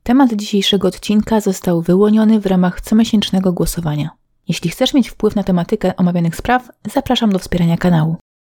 Temat dzisiejszego odcinka został wyłoniony w ramach comiesięcznego głosowania. Jeśli chcesz mieć wpływ na tematykę omawianych spraw, zapraszam do wspierania kanału.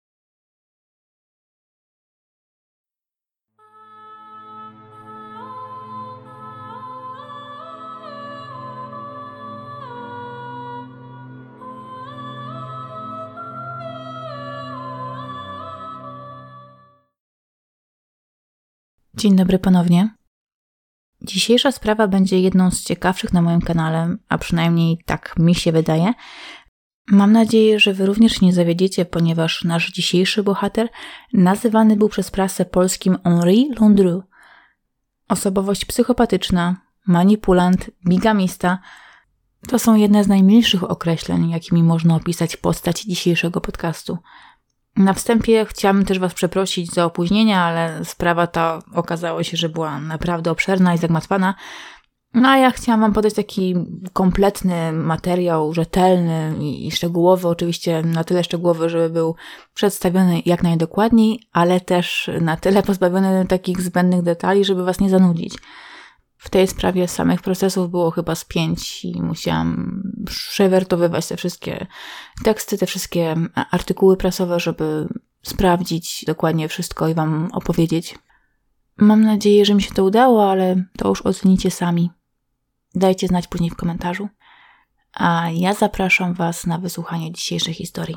Dzień dobry ponownie. Dzisiejsza sprawa będzie jedną z ciekawszych na moim kanale, a przynajmniej tak mi się wydaje. Mam nadzieję, że Wy również nie zawiedziecie, ponieważ nasz dzisiejszy bohater nazywany był przez prasę polskim Henri Landru. Osobowość psychopatyczna, manipulant, bigamista to są jedne z najmilszych określeń, jakimi można opisać postać dzisiejszego podcastu. Na wstępie chciałabym też Was przeprosić za opóźnienia, ale sprawa ta okazało się, że była naprawdę obszerna i zagmatwana. No a ja chciałam Wam podać taki kompletny materiał, rzetelny i szczegółowy, oczywiście na tyle szczegółowy, żeby był przedstawiony jak najdokładniej, ale też na tyle pozbawiony takich zbędnych detali, żeby Was nie zanudzić. W tej sprawie samych procesów było chyba z 5 i musiałam przewertowywać te wszystkie teksty, te wszystkie artykuły prasowe, żeby sprawdzić dokładnie wszystko i Wam opowiedzieć. Mam nadzieję, że mi się to udało, ale to już ocenicie sami. Dajcie znać później w komentarzu. A ja zapraszam Was na wysłuchanie dzisiejszej historii.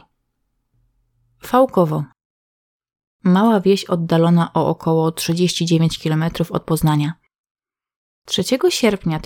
Fałkowo. Mała wieś oddalona o około 39 km od Poznania. 3 sierpnia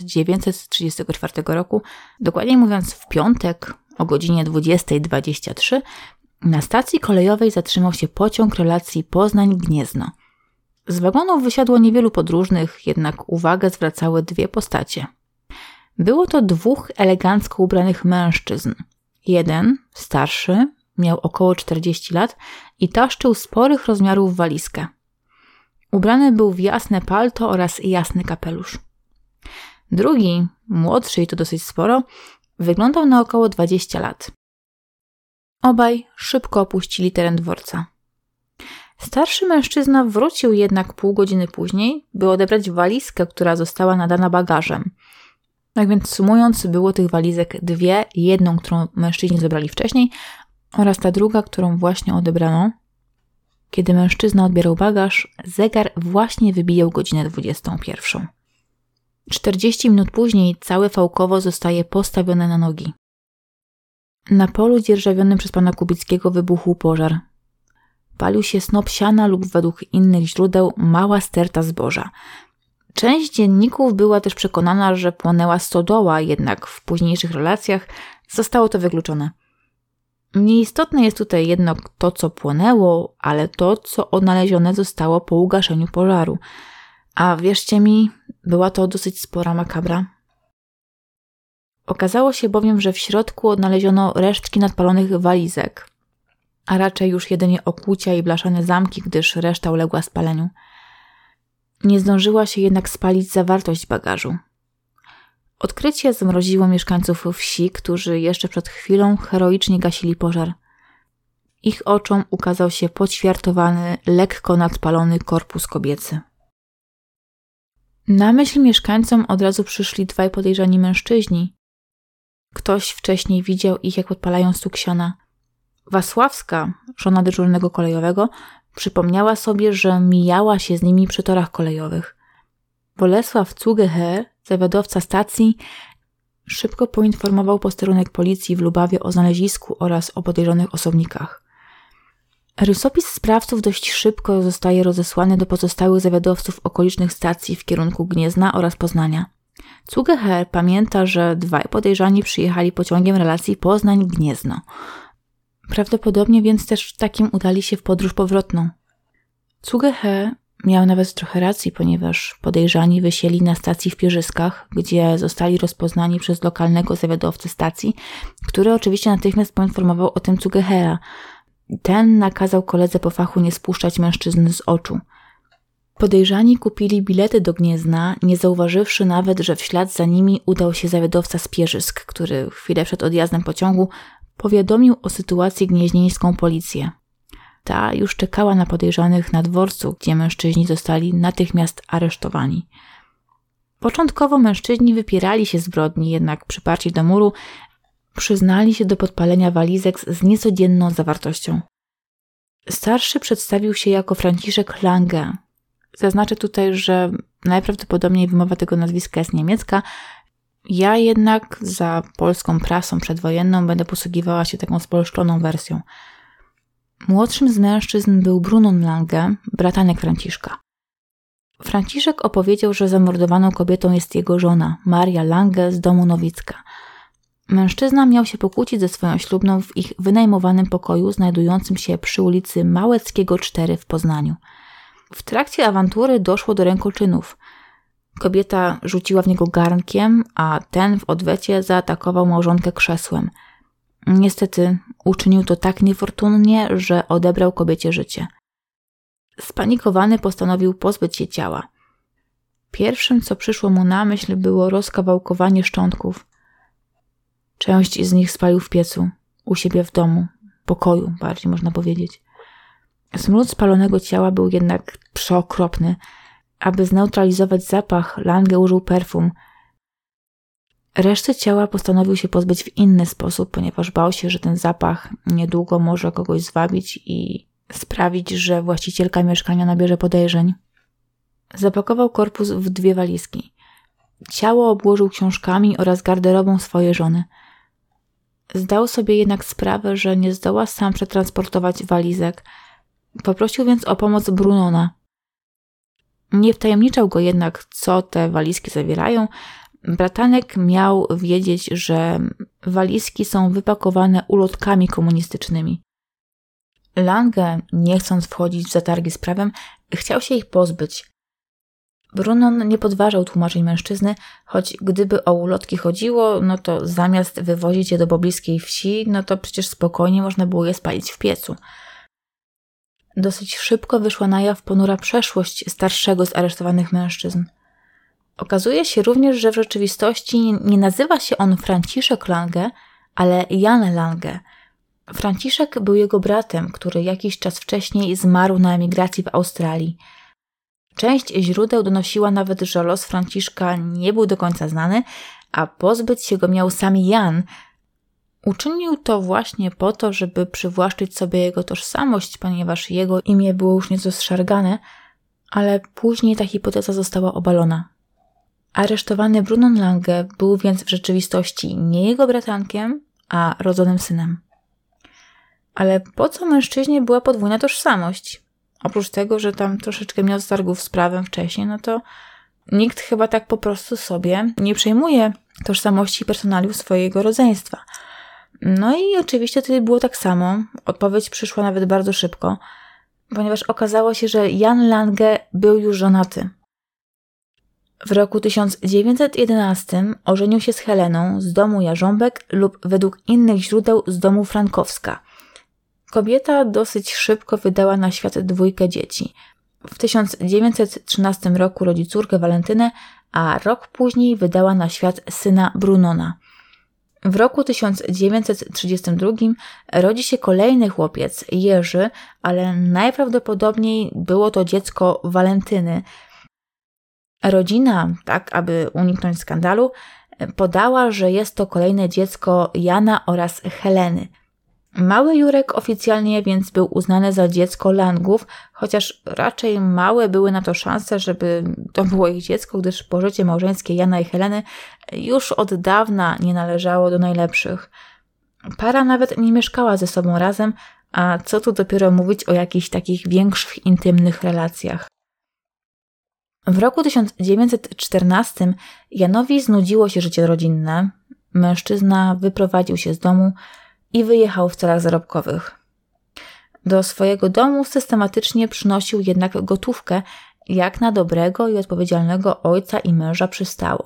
1934 roku, dokładniej mówiąc w piątek o godzinie 20:23, na stacji kolejowej zatrzymał się pociąg relacji Poznań-Gniezno. Z wagonów wysiadło niewielu podróżnych, jednak uwagę zwracały dwie postacie. Było to 2 elegancko ubranych mężczyzn. Jeden, starszy, miał około 40 lat i taszczył sporych rozmiarów walizkę. Ubrany był w jasne palto oraz jasny kapelusz. Drugi, młodszy i to dosyć sporo, wyglądał na około 20 lat. Obaj szybko opuścili teren dworca. Starszy mężczyzna wrócił jednak pół godziny później, by odebrać walizkę, która została nadana bagażem. Tak więc sumując, było tych walizek 2, jedną, którą mężczyźni zebrali wcześniej oraz ta druga, którą właśnie odebrano. Kiedy mężczyzna odbierał bagaż, zegar właśnie wybijał godzinę 21. 40 minut później całe Fałkowo zostaje postawione na nogi. Na polu dzierżawionym przez pana Kubickiego wybuchł pożar. Palił się snop siana lub według innych źródeł mała sterta zboża. Część dzienników była też przekonana, że płonęła stodoła, jednak w późniejszych relacjach zostało to wykluczone. Nieistotne jest tutaj jednak to, co płonęło, ale to, co odnalezione zostało po ugaszeniu pożaru. A wierzcie mi, była to dosyć spora makabra. Okazało się bowiem, że w środku odnaleziono resztki nadpalonych walizek, a raczej już jedynie okłucia i blaszane zamki, gdyż reszta uległa spaleniu. Nie zdążyła się jednak spalić zawartość bagażu. Odkrycie zmroziło mieszkańców wsi, którzy jeszcze przed chwilą heroicznie gasili pożar. Ich oczom ukazał się poćwiartowany, lekko nadpalony korpus kobiecy. Na myśl mieszkańcom od razu przyszli 2 podejrzani mężczyźni. Ktoś wcześniej widział ich, jak podpalają stóg siana. Wasławska, żona dyżurnego kolejowego, przypomniała sobie, że mijała się z nimi przy torach kolejowych. Bolesław Cugehe, zawiadowca stacji, szybko poinformował posterunek policji w Lubawie o znalezisku oraz o podejrzanych osobnikach. Rysopis sprawców dość szybko zostaje rozesłany do pozostałych zawiadowców okolicznych stacji w kierunku Gniezna oraz Poznania. Cugehe pamięta, że 2 podejrzani przyjechali pociągiem relacji Poznań-Gniezno. Prawdopodobnie więc też takim udali się w podróż powrotną. Cugehe miał nawet trochę racji, ponieważ podejrzani wysiedli na stacji w Pierzyskach, gdzie zostali rozpoznani przez lokalnego zawiadowcę stacji, który oczywiście natychmiast poinformował o tym Cugehe'a. Ten nakazał koledze po fachu nie spuszczać mężczyzn z oczu. Podejrzani kupili bilety do Gniezna, nie zauważywszy nawet, że w ślad za nimi udał się zawiadowca z Pierzysk, który chwilę przed odjazdem pociągu powiadomił o sytuacji gnieźnieńską policję. Ta już czekała na podejrzanych na dworcu, gdzie mężczyźni zostali natychmiast aresztowani. Początkowo mężczyźni wypierali się zbrodni, jednak przyparci do muru przyznali się do podpalenia walizek z niecodzienną zawartością. Starszy przedstawił się jako Franciszek Lange. Zaznaczę tutaj, że najprawdopodobniej wymowa tego nazwiska jest niemiecka. Ja jednak za polską prasą przedwojenną będę posługiwała się taką spolszczoną wersją. Młodszym z mężczyzn był Brunon Lange, bratanek Franciszka. Franciszek opowiedział, że zamordowaną kobietą jest jego żona, Maria Lange z domu Nowicka. Mężczyzna miał się pokłócić ze swoją ślubną w ich wynajmowanym pokoju znajdującym się przy ulicy Małeckiego 4 w Poznaniu. W trakcie awantury doszło do rękoczynów. Kobieta rzuciła w niego garnkiem, a ten w odwecie zaatakował małżonkę krzesłem. Niestety uczynił to tak niefortunnie, że odebrał kobiecie życie. Spanikowany postanowił pozbyć się ciała. Pierwszym, co przyszło mu na myśl, było rozkawałkowanie szczątków. Część z nich spalił w piecu, u siebie w domu, pokoju bardziej można powiedzieć. Smród spalonego ciała był jednak przeokropny. Aby zneutralizować zapach, Lange użył perfum. Reszty ciała postanowił się pozbyć w inny sposób, ponieważ bał się, że ten zapach niedługo może kogoś zwabić i sprawić, że właścicielka mieszkania nabierze podejrzeń. Zapakował korpus w 2 walizki. Ciało obłożył książkami oraz garderobą swojej żony. Zdał sobie jednak sprawę, że nie zdoła sam przetransportować walizek. Poprosił więc o pomoc Brunona. Nie wtajemniczał go jednak, co te walizki zawierają. Bratanek miał wiedzieć, że walizki są wypakowane ulotkami komunistycznymi. Lange, nie chcąc wchodzić w zatargi z prawem, chciał się ich pozbyć. Brunon nie podważał tłumaczeń mężczyzny, choć gdyby o ulotki chodziło, no to zamiast wywozić je do pobliskiej wsi, no to przecież spokojnie można było je spalić w piecu. Dosyć szybko wyszła na jaw ponura przeszłość starszego z aresztowanych mężczyzn. Okazuje się również, że w rzeczywistości nie nazywa się on Franciszek Lange, ale Jan Lange. Franciszek był jego bratem, który jakiś czas wcześniej zmarł na emigracji w Australii. Część źródeł donosiła nawet, że los Franciszka nie był do końca znany, a pozbyć się go miał sam Jan. Uczynił to właśnie po to, żeby przywłaszczyć sobie jego tożsamość, ponieważ jego imię było już nieco zszargane, ale później ta hipoteza została obalona. Aresztowany Brunon Lange był więc w rzeczywistości nie jego bratankiem, a rodzonym synem. Ale po co mężczyźnie była podwójna tożsamość? Oprócz tego, że tam troszeczkę miał zatargów z prawem wcześniej, no to nikt chyba tak po prostu sobie nie przejmuje tożsamości i personaliów swojego rodzeństwa. No i oczywiście tutaj było tak samo. Odpowiedź przyszła nawet bardzo szybko, ponieważ okazało się, że Jan Lange był już żonaty. W roku 1911 ożenił się z Heleną z domu Jarząbek lub według innych źródeł z domu Frankowska. Kobieta dosyć szybko wydała na świat 2 dzieci. W 1913 roku rodzi córkę Walentynę, a rok później wydała na świat syna Brunona. W roku 1932 rodzi się kolejny chłopiec, Jerzy, ale najprawdopodobniej było to dziecko Walentyny. Rodzina, tak aby uniknąć skandalu, podała, że jest to kolejne dziecko Jana oraz Heleny. Mały Jurek oficjalnie więc był uznany za dziecko Langów, chociaż raczej małe były na to szanse, żeby to było ich dziecko, gdyż pożycie małżeńskie Jana i Heleny już od dawna nie należało do najlepszych. Para nawet nie mieszkała ze sobą razem, a co tu dopiero mówić o jakichś takich większych, intymnych relacjach. W roku 1914 Janowi znudziło się życie rodzinne. Mężczyzna wyprowadził się z domu i wyjechał w celach zarobkowych. Do swojego domu systematycznie przynosił jednak gotówkę, jak na dobrego i odpowiedzialnego ojca i męża przystało.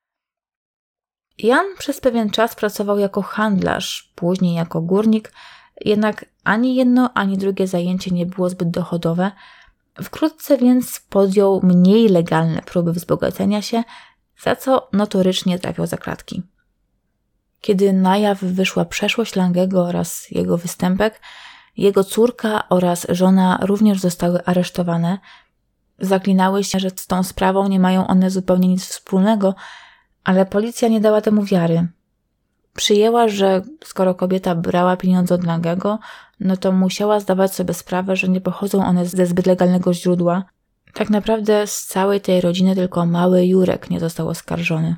Jan przez pewien czas pracował jako handlarz, później jako górnik, jednak ani jedno, ani drugie zajęcie nie było zbyt dochodowe. Wkrótce więc podjął mniej legalne próby wzbogacenia się, za co notorycznie trafiał za kratki. Kiedy na jaw wyszła przeszłość Langego oraz jego występek, jego córka oraz żona również zostały aresztowane. Zaklinały się, że z tą sprawą nie mają one zupełnie nic wspólnego, ale policja nie dała temu wiary. Przyjęła, że skoro kobieta brała pieniądze od Langego, no to musiała zdawać sobie sprawę, że nie pochodzą one ze zbyt legalnego źródła. Tak naprawdę z całej tej rodziny tylko mały Jurek nie został oskarżony.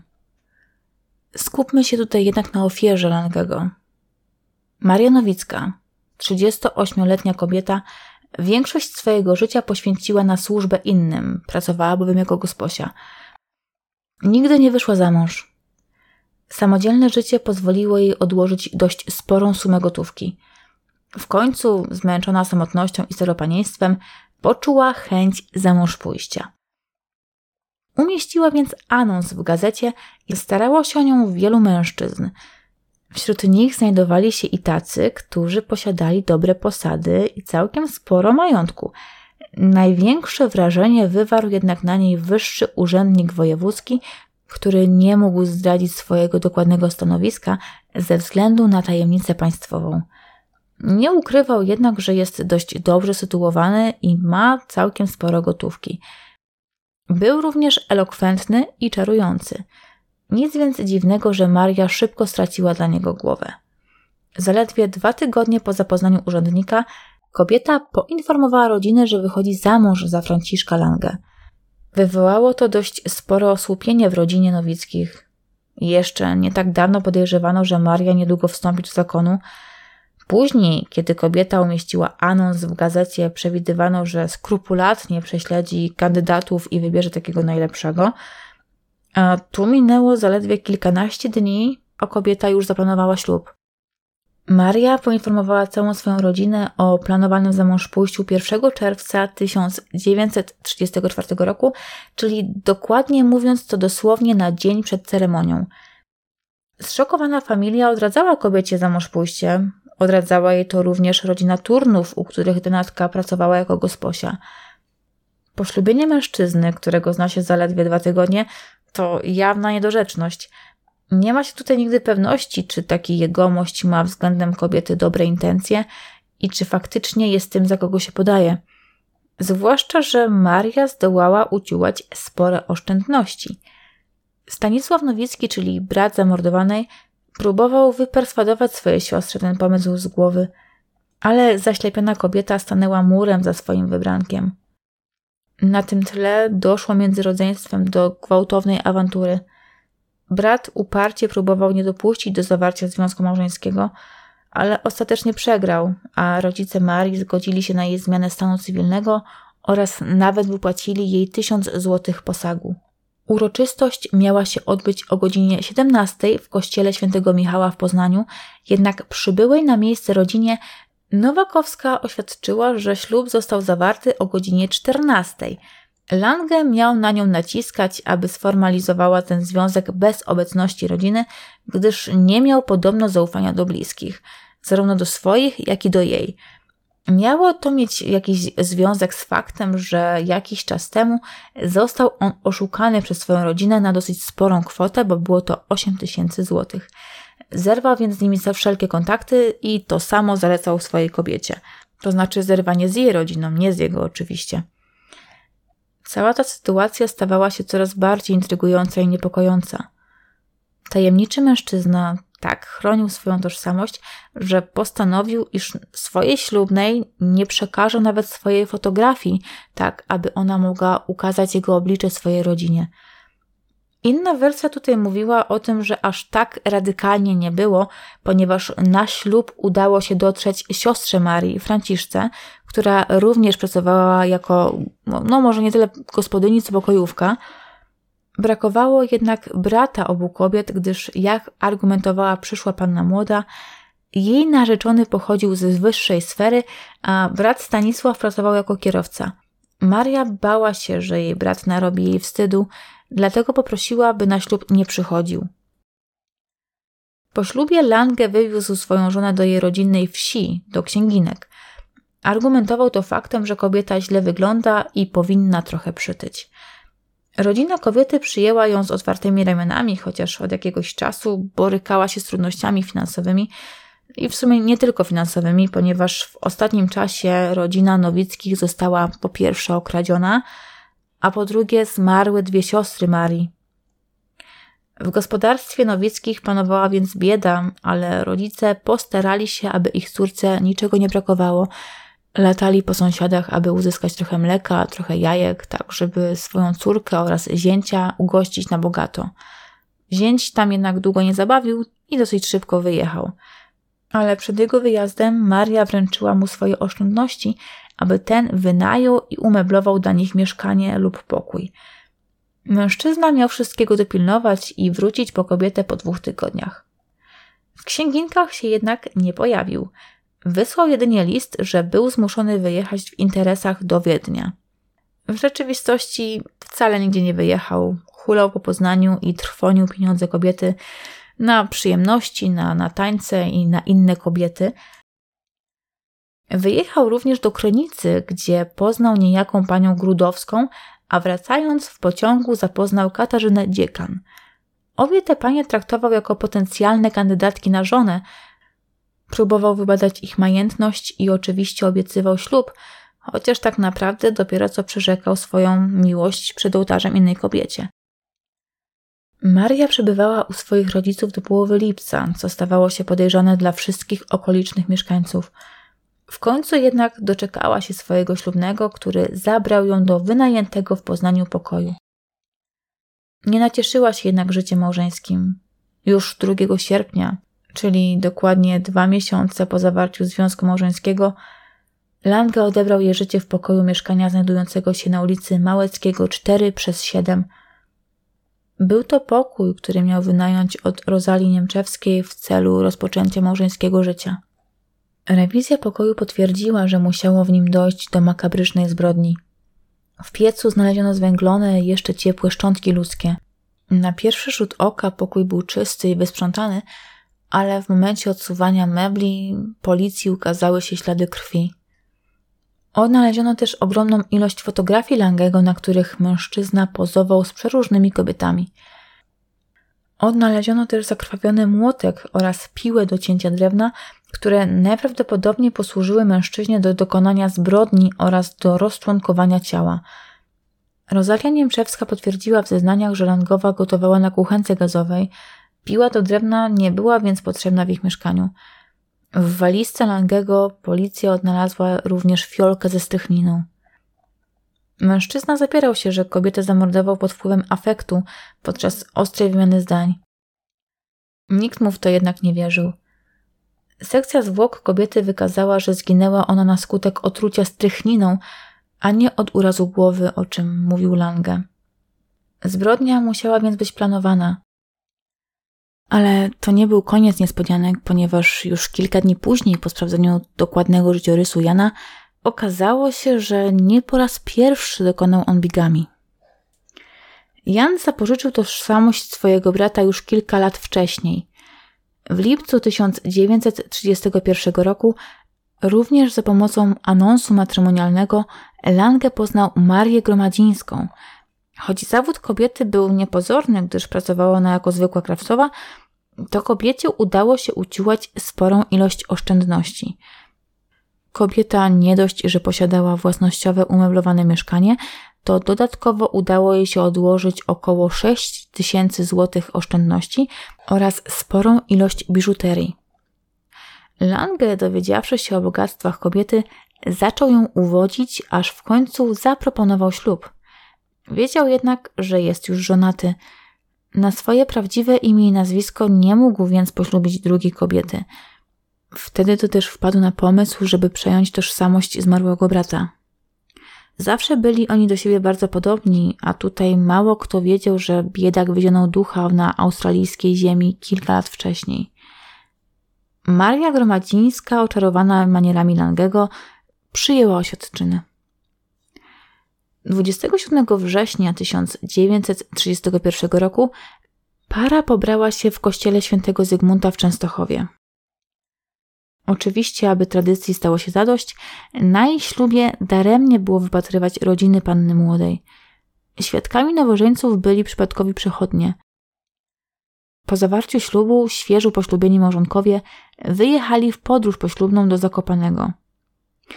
Skupmy się tutaj jednak na ofierze Langego. Maria Nowicka, 38-letnia kobieta, większość swojego życia poświęciła na służbę innym, pracowała bowiem jako gosposia. Nigdy nie wyszła za mąż. Samodzielne życie pozwoliło jej odłożyć dość sporą sumę gotówki. W końcu, zmęczona samotnością i steropanieństwem, poczuła chęć zamążpójścia. Umieściła więc anons w gazecie i starało się o nią wielu mężczyzn. Wśród nich znajdowali się i tacy, którzy posiadali dobre posady i całkiem sporo majątku. Największe wrażenie wywarł jednak na niej wyższy urzędnik wojewódzki, który nie mógł zdradzić swojego dokładnego stanowiska ze względu na tajemnicę państwową. Nie ukrywał jednak, że jest dość dobrze sytuowany i ma całkiem sporo gotówki. Był również elokwentny i czarujący. Nic więc dziwnego, że Maria szybko straciła dla niego głowę. Zaledwie 2 tygodnie po zapoznaniu urzędnika kobieta poinformowała rodzinę, że wychodzi za mąż za Franciszka Langę. Wywołało to dość spore osłupienie w rodzinie Nowickich. Jeszcze nie tak dawno podejrzewano, że Maria niedługo wstąpi do zakonu. Później, kiedy kobieta umieściła anons w gazecie, przewidywano, że skrupulatnie prześledzi kandydatów i wybierze takiego najlepszego. A tu minęło zaledwie kilkanaście dni, a kobieta już zaplanowała ślub. Maria poinformowała całą swoją rodzinę o planowanym zamążpójściu 1 czerwca 1934 roku, czyli dokładnie mówiąc to dosłownie na dzień przed ceremonią. Zszokowana familia odradzała kobiecie zamążpójście. Odradzała jej to również rodzina Turnów, u których denatka pracowała jako gosposia. Poślubienie mężczyzny, którego zna się zaledwie 2 tygodnie, to jawna niedorzeczność. Nie ma się tutaj nigdy pewności, czy taki jegomość ma względem kobiety dobre intencje i czy faktycznie jest tym, za kogo się podaje. Zwłaszcza, że Maria zdołała uciułać spore oszczędności. Stanisław Nowicki, czyli brat zamordowanej, próbował wyperswadować swojej siostrze ten pomysł z głowy, ale zaślepiona kobieta stanęła murem za swoim wybrankiem. Na tym tle doszło między rodzeństwem do gwałtownej awantury. Brat uparcie próbował nie dopuścić do zawarcia związku małżeńskiego, ale ostatecznie przegrał, a rodzice Marii zgodzili się na jej zmianę stanu cywilnego oraz nawet wypłacili jej 1000 złotych posagu. Uroczystość miała się odbyć o godzinie 17 w kościele Świętego Michała w Poznaniu, jednak przybyłej na miejsce rodzinie Nowakowska oświadczyła, że ślub został zawarty o godzinie 14. Lange miał na nią naciskać, aby sformalizowała ten związek bez obecności rodziny, gdyż nie miał podobno zaufania do bliskich, zarówno do swoich, jak i do jej. Miało to mieć jakiś związek z faktem, że jakiś czas temu został on oszukany przez swoją rodzinę na dosyć sporą kwotę, bo było to 8000 złotych. Zerwał więc z nimi za wszelkie kontakty i to samo zalecał swojej kobiecie. To znaczy zerwanie z jej rodziną, nie z jego oczywiście. Cała ta sytuacja stawała się coraz bardziej intrygująca i niepokojąca. Tajemniczy mężczyzna tak chronił swoją tożsamość, że postanowił, iż swojej ślubnej nie przekaże nawet swojej fotografii, tak aby ona mogła ukazać jego oblicze swojej rodzinie. Inna wersja tutaj mówiła o tym, że aż tak radykalnie nie było, ponieważ na ślub udało się dotrzeć siostrze Marii, Franciszce, która również pracowała jako, może nie tyle gospodyni, co pokojówka. Brakowało jednak brata obu kobiet, gdyż, jak argumentowała przyszła panna młoda, jej narzeczony pochodził z wyższej sfery, a brat Stanisław pracował jako kierowca. Maria bała się, że jej brat narobi jej wstydu, dlatego poprosiła, by na ślub nie przychodził. Po ślubie Lange wywiózł swoją żonę do jej rodzinnej wsi, do Księginek. Argumentował to faktem, że kobieta źle wygląda i powinna trochę przytyć. Rodzina kobiety przyjęła ją z otwartymi ramionami, chociaż od jakiegoś czasu borykała się z trudnościami finansowymi i w sumie nie tylko finansowymi, ponieważ w ostatnim czasie rodzina Nowickich została po pierwsze okradziona, a po drugie zmarły 2 siostry Marii. W gospodarstwie Nowickich panowała więc bieda, ale rodzice postarali się, aby ich córce niczego nie brakowało. Latali po sąsiadach, aby uzyskać trochę mleka, trochę jajek, tak żeby swoją córkę oraz zięcia ugościć na bogato. Zięć tam jednak długo nie zabawił i dosyć szybko wyjechał. Ale przed jego wyjazdem Maria wręczyła mu swoje oszczędności, aby ten wynajął i umeblował dla nich mieszkanie lub pokój. Mężczyzna miał wszystkiego dopilnować i wrócić po kobietę po 2 tygodniach. W księginkach się jednak nie pojawił. Wysłał jedynie list, że był zmuszony wyjechać w interesach do Wiednia. W rzeczywistości wcale nigdzie nie wyjechał. Hulał po Poznaniu i trwonił pieniądze kobiety na przyjemności, na tańce i na inne kobiety. Wyjechał również do Krynicy, gdzie poznał niejaką panią Grudowską, a wracając w pociągu zapoznał Katarzynę Dziekan. Obie te panie traktował jako potencjalne kandydatki na żonę. Próbował wybadać ich majętność i oczywiście obiecywał ślub, chociaż tak naprawdę dopiero co przyrzekał swoją miłość przed ołtarzem innej kobiecie. Maria przebywała u swoich rodziców do połowy lipca, co stawało się podejrzane dla wszystkich okolicznych mieszkańców. W końcu jednak doczekała się swojego ślubnego, który zabrał ją do wynajętego w Poznaniu pokoju. Nie nacieszyła się jednak życiem małżeńskim. Już 2 sierpnia, czyli dokładnie 2 miesiące po zawarciu związku małżeńskiego, Lange odebrał jej życie w pokoju mieszkania znajdującego się na ulicy Małeckiego 4/7. Był to pokój, który miał wynająć od Rozalii Niemczewskiej w celu rozpoczęcia małżeńskiego życia. Rewizja pokoju potwierdziła, że musiało w nim dojść do makabrycznej zbrodni. W piecu znaleziono zwęglone, jeszcze ciepłe szczątki ludzkie. Na pierwszy rzut oka pokój był czysty i wysprzątany, ale w momencie odsuwania mebli policji ukazały się ślady krwi. Odnaleziono też ogromną ilość fotografii Langego, na których mężczyzna pozował z przeróżnymi kobietami. Odnaleziono też zakrwawiony młotek oraz piłę do cięcia drewna, które najprawdopodobniej posłużyły mężczyźnie do dokonania zbrodni oraz do rozczłonkowania ciała. Rosalia Niemczewska potwierdziła w zeznaniach, że Langowa gotowała na kuchence gazowej. Piła do drewna nie była więc potrzebna w ich mieszkaniu. W walizce Langego policja odnalazła również fiolkę ze strychniną. Mężczyzna zapierał się, że kobietę zamordował pod wpływem afektu podczas ostrej wymiany zdań. Nikt mu w to jednak nie wierzył. Sekcja zwłok kobiety wykazała, że zginęła ona na skutek otrucia strychniną, a nie od urazu głowy, o czym mówił Lange. Zbrodnia musiała więc być planowana. Ale to nie był koniec niespodzianek, ponieważ już kilka dni później, po sprawdzeniu dokładnego życiorysu Jana, okazało się, że nie po raz pierwszy dokonał on bigamii. Jan zapożyczył tożsamość swojego brata już kilka lat wcześniej. W lipcu 1931 roku, również za pomocą anonsu matrymonialnego, Lange poznał Marię Gromadzińską. Choć zawód kobiety był niepozorny, gdyż pracowała ona jako zwykła krawcowa, to kobiecie udało się uciułać sporą ilość oszczędności. Kobieta nie dość, że posiadała własnościowe umeblowane mieszkanie, to dodatkowo udało jej się odłożyć około 6 000 złotych oszczędności oraz sporą ilość biżuterii. Lange, dowiedziawszy się o bogactwach kobiety, zaczął ją uwodzić, aż w końcu zaproponował ślub. Wiedział jednak, że jest już żonaty. Na swoje prawdziwe imię i nazwisko nie mógł więc poślubić drugiej kobiety. Wtedy to też wpadł na pomysł, żeby przejąć tożsamość zmarłego brata. Zawsze byli oni do siebie bardzo podobni, a tutaj mało kto wiedział, że biedak wyzionął ducha na australijskiej ziemi kilka lat wcześniej. Maria Gromadzińska, oczarowana manierami Langego, przyjęła oświadczyny. 27 września 1931 roku para pobrała się w kościele świętego Zygmunta w Częstochowie. Oczywiście, aby tradycji stało się zadość, na ich ślubie daremnie było wypatrywać rodziny panny młodej. Świadkami nowożeńców byli przypadkowi przechodnie. Po zawarciu ślubu świeżo poślubieni małżonkowie wyjechali w podróż poślubną do Zakopanego.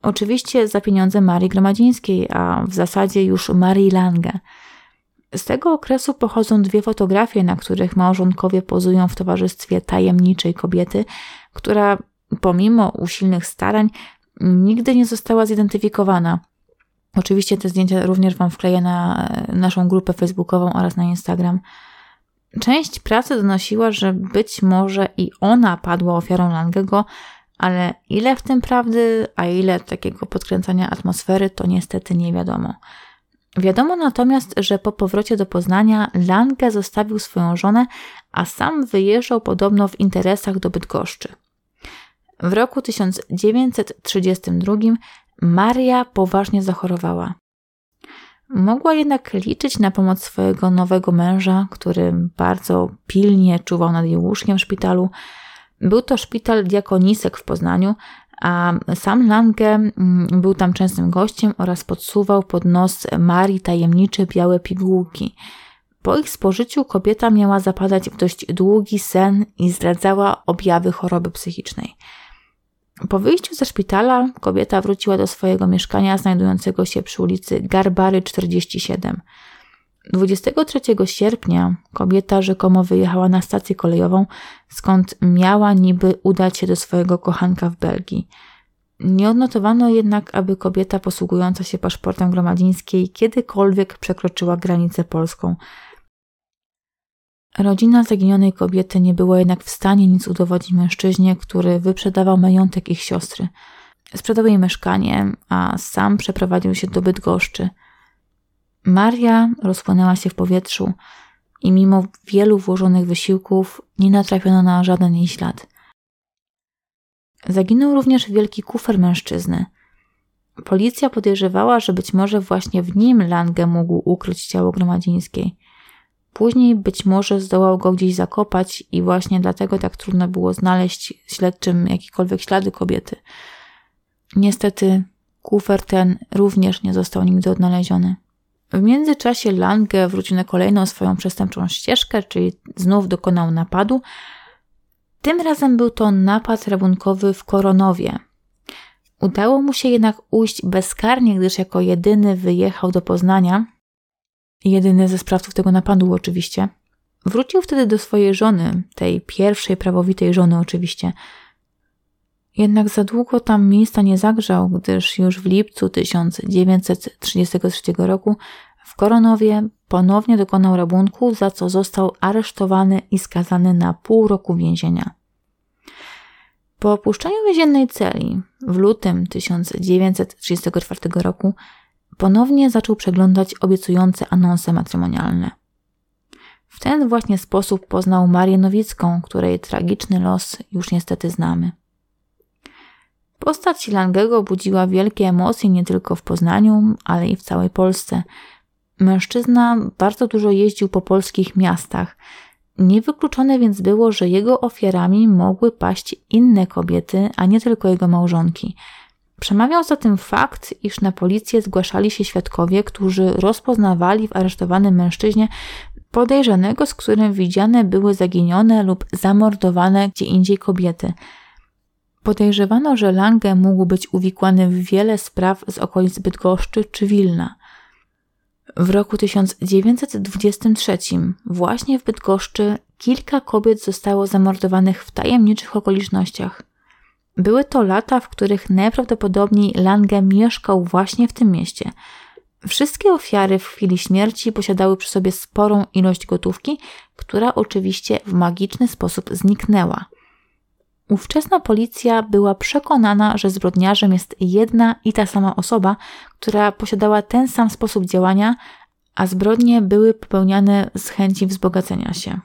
Oczywiście za pieniądze Marii Gromadzińskiej, a w zasadzie już Marii Lange. Z tego okresu pochodzą 2 fotografie, na których małżonkowie pozują w towarzystwie tajemniczej kobiety, która pomimo usilnych starań nigdy nie została zidentyfikowana. Oczywiście te zdjęcia również Wam wkleję na naszą grupę facebookową oraz na Instagram. Część prasy donosiła, że być może i ona padła ofiarą Langego, ale ile w tym prawdy, a ile takiego podkręcania atmosfery, to niestety nie wiadomo. Wiadomo natomiast, że po powrocie do Poznania Lange zostawił swoją żonę, a sam wyjeżdżał podobno w interesach do Bydgoszczy. W roku 1932 Maria poważnie zachorowała. Mogła jednak liczyć na pomoc swojego nowego męża, który bardzo pilnie czuwał nad jej łóżkiem w szpitalu. Był to szpital Diakonisek w Poznaniu, a sam Lange był tam częstym gościem oraz podsuwał pod nos Marii tajemnicze białe pigułki. Po ich spożyciu kobieta miała zapadać w dość długi sen i zdradzała objawy choroby psychicznej. Po wyjściu ze szpitala kobieta wróciła do swojego mieszkania znajdującego się przy ulicy Garbary 47. 23 sierpnia kobieta rzekomo wyjechała na stację kolejową, skąd miała niby udać się do swojego kochanka w Belgii. Nie odnotowano jednak, aby kobieta posługująca się paszportem Gromadzińskiej kiedykolwiek przekroczyła granicę polską. Rodzina zaginionej kobiety nie była jednak w stanie nic udowodnić mężczyźnie, który wyprzedawał majątek ich siostry. Sprzedał jej mieszkanie, a sam przeprowadził się do Bydgoszczy. Maria rozpłynęła się w powietrzu i mimo wielu włożonych wysiłków nie natrafiono na żaden jej ślad. Zaginął również wielki kufer mężczyzny. Policja podejrzewała, że być może właśnie w nim Lange mógł ukryć ciało Gromadzińskiej. Później być może zdołał go gdzieś zakopać i właśnie dlatego tak trudno było znaleźć śledczym jakiekolwiek ślady kobiety. Niestety kufer ten również nie został nigdy odnaleziony. W międzyczasie Lange wrócił na kolejną swoją przestępczą ścieżkę, czyli znów dokonał napadu. Tym razem był to napad rabunkowy w Koronowie. Udało mu się jednak ujść bezkarnie, gdyż jako jedyny wyjechał do Poznania. Jedyny ze sprawców tego napadu oczywiście. Wrócił wtedy do swojej żony, tej pierwszej prawowitej żony oczywiście. Jednak za długo tam miejsca nie zagrzał, gdyż już w lipcu 1933 roku w Koronowie ponownie dokonał rabunku, za co został aresztowany i skazany na pół roku więzienia. Po opuszczeniu więziennej celi w lutym 1934 roku ponownie zaczął przeglądać obiecujące anonse matrymonialne. W ten właśnie sposób poznał Marię Nowicką, której tragiczny los już niestety znamy. Postać Langego budziła wielkie emocje nie tylko w Poznaniu, ale i w całej Polsce. Mężczyzna bardzo dużo jeździł po polskich miastach. Niewykluczone więc było, że jego ofiarami mogły paść inne kobiety, a nie tylko jego małżonki. Przemawiał za tym fakt, iż na policję zgłaszali się świadkowie, którzy rozpoznawali w aresztowanym mężczyźnie podejrzanego, z którym widziane były zaginione lub zamordowane gdzie indziej kobiety. Podejrzewano, że Lange mógł być uwikłany w wiele spraw z okolic Bydgoszczy czy Wilna. W roku 1923 właśnie w Bydgoszczy kilka kobiet zostało zamordowanych w tajemniczych okolicznościach. Były to lata, w których najprawdopodobniej Lange mieszkał właśnie w tym mieście. Wszystkie ofiary w chwili śmierci posiadały przy sobie sporą ilość gotówki, która oczywiście w magiczny sposób zniknęła. Ówczesna policja była przekonana, że zbrodniarzem jest jedna i ta sama osoba, która posiadała ten sam sposób działania, a zbrodnie były popełniane z chęci wzbogacenia się.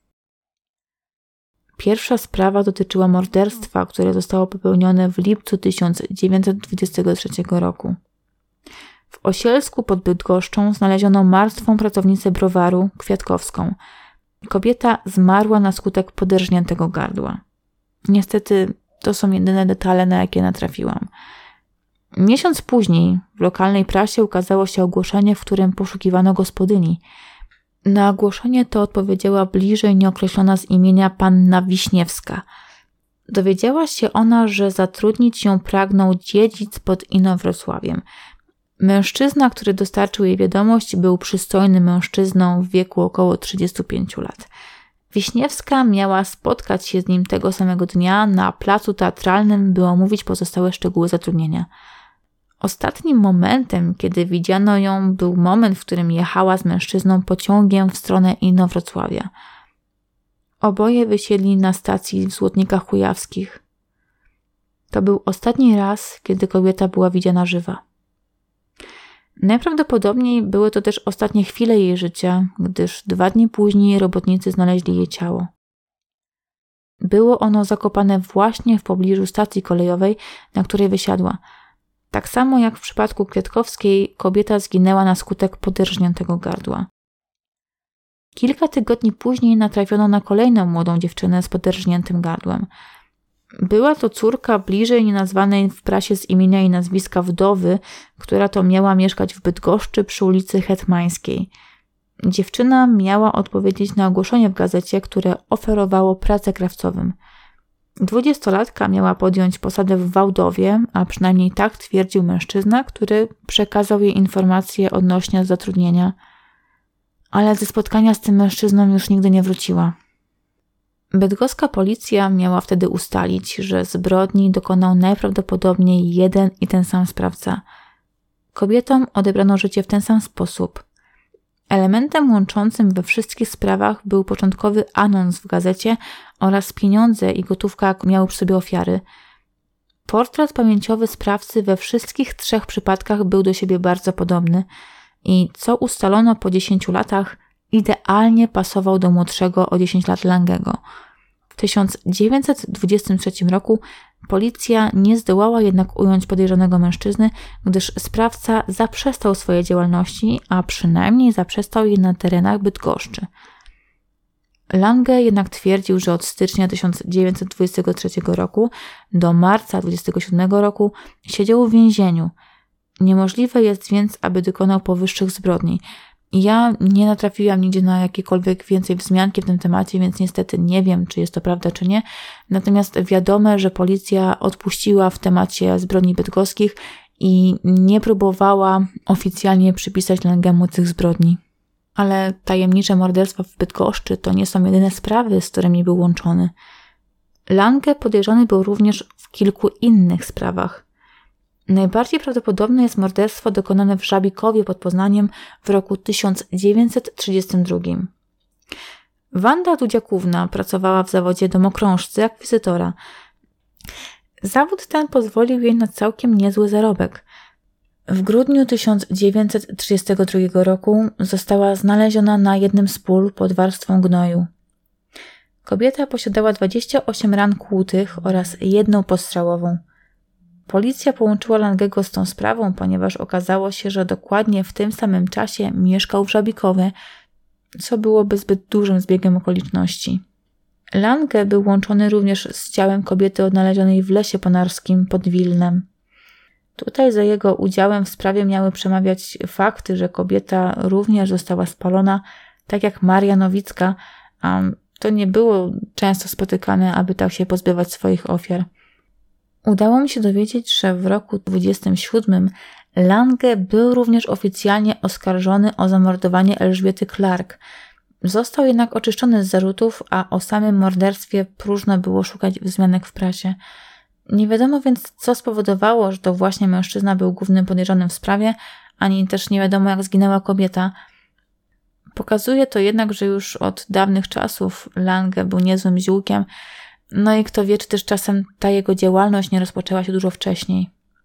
Pierwsza sprawa dotyczyła morderstwa, które zostało popełnione w lipcu 1923 roku. W Osielsku pod Bydgoszczą znaleziono martwą pracownicę browaru, Kwiatkowską. Kobieta zmarła na skutek poderżniętego gardła. Niestety to są jedyne detale, na jakie natrafiłam. Miesiąc później w lokalnej prasie ukazało się ogłoszenie, w którym poszukiwano gospodyni. Na ogłoszenie to odpowiedziała bliżej nieokreślona z imienia panna Wiśniewska. Dowiedziała się ona, że zatrudnić ją pragnął dziedzic pod Inowrocławiem. Mężczyzna, który dostarczył jej wiadomość, był przystojnym mężczyzną w wieku około 35 lat. Wiśniewska miała spotkać się z nim tego samego dnia na placu teatralnym, by omówić pozostałe szczegóły zatrudnienia. Ostatnim momentem, kiedy widziano ją, był moment, w którym jechała z mężczyzną pociągiem w stronę Inowrocławia. Oboje wysiedli na stacji w Złotnikach Kujawskich. To był ostatni raz, kiedy kobieta była widziana żywa. Najprawdopodobniej były to też ostatnie chwile jej życia, gdyż 2 dni później robotnicy znaleźli jej ciało. Było ono zakopane właśnie w pobliżu stacji kolejowej, na której wysiadła. Tak samo jak w przypadku Kwiatkowskiej, kobieta zginęła na skutek poderżniętego gardła. Kilka tygodni później natrafiono na kolejną młodą dziewczynę z poderżniętym gardłem. Była to córka bliżej nienazwanej w prasie z imienia i nazwiska wdowy, która to miała mieszkać w Bydgoszczy przy ulicy Hetmańskiej. Dziewczyna miała odpowiedzieć na ogłoszenie w gazecie, które oferowało pracę krawcowym. 20-latka miała podjąć posadę w Wałdowie, a przynajmniej tak twierdził mężczyzna, który przekazał jej informacje odnośnie zatrudnienia. Ale ze spotkania z tym mężczyzną już nigdy nie wróciła. Bydgoska policja miała wtedy ustalić, że zbrodni dokonał najprawdopodobniej jeden i ten sam sprawca. Kobietom odebrano życie w ten sam sposób. Elementem łączącym we wszystkich sprawach był początkowy anons w gazecie oraz pieniądze i gotówka miały przy sobie ofiary. Portret pamięciowy sprawcy we wszystkich 3 przypadkach był do siebie bardzo podobny i co ustalono po 10 latach, idealnie pasował do młodszego o 10 lat Langego. W 1923 roku policja nie zdołała jednak ująć podejrzanego mężczyzny, gdyż sprawca zaprzestał swojej działalności, a przynajmniej zaprzestał jej na terenach Bydgoszczy. Lange jednak twierdził, że od stycznia 1923 roku do marca 1927 roku siedział w więzieniu. Niemożliwe jest więc, aby dokonał powyższych zbrodni. Ja nie natrafiłam nigdzie na jakiekolwiek więcej wzmianki w tym temacie, więc niestety nie wiem, czy jest to prawda, czy nie. Natomiast wiadome, że policja odpuściła w temacie zbrodni bydgoskich i nie próbowała oficjalnie przypisać Langemu tych zbrodni. Ale tajemnicze morderstwa w Bydgoszczy to nie są jedyne sprawy, z którymi był łączony. Lange podejrzany był również w kilku innych sprawach. Najbardziej prawdopodobne jest morderstwo dokonane w Żabikowie pod Poznaniem w roku 1932. Wanda Dudziakówna pracowała w zawodzie domokrążcy, akwizytora. Zawód ten pozwolił jej na całkiem niezły zarobek. W grudniu 1932 roku została znaleziona na jednym z pól pod warstwą gnoju. Kobieta posiadała 28 ran kłutych oraz 1 postrzałową. Policja połączyła Langego z tą sprawą, ponieważ okazało się, że dokładnie w tym samym czasie mieszkał w Żabikowie, co byłoby zbyt dużym zbiegiem okoliczności. Lange był łączony również z ciałem kobiety odnalezionej w lesie ponarskim pod Wilnem. Tutaj za jego udziałem w sprawie miały przemawiać fakty, że kobieta również została spalona, tak jak Maria Nowicka, a to nie było często spotykane, aby tak się pozbywać swoich ofiar. Udało mi się dowiedzieć, że w roku 27 Lange był również oficjalnie oskarżony o zamordowanie Elżbiety Clark. Został jednak oczyszczony z zarzutów, a o samym morderstwie próżno było szukać wzmianek w prasie. Nie wiadomo więc, co spowodowało, że to właśnie mężczyzna był głównym podejrzanym w sprawie, ani też nie wiadomo, jak zginęła kobieta. Pokazuje to jednak, że już od dawnych czasów Lange był niezłym ziółkiem, no i kto wie, czy też czasem ta jego działalność nie rozpoczęła się dużo wcześniej.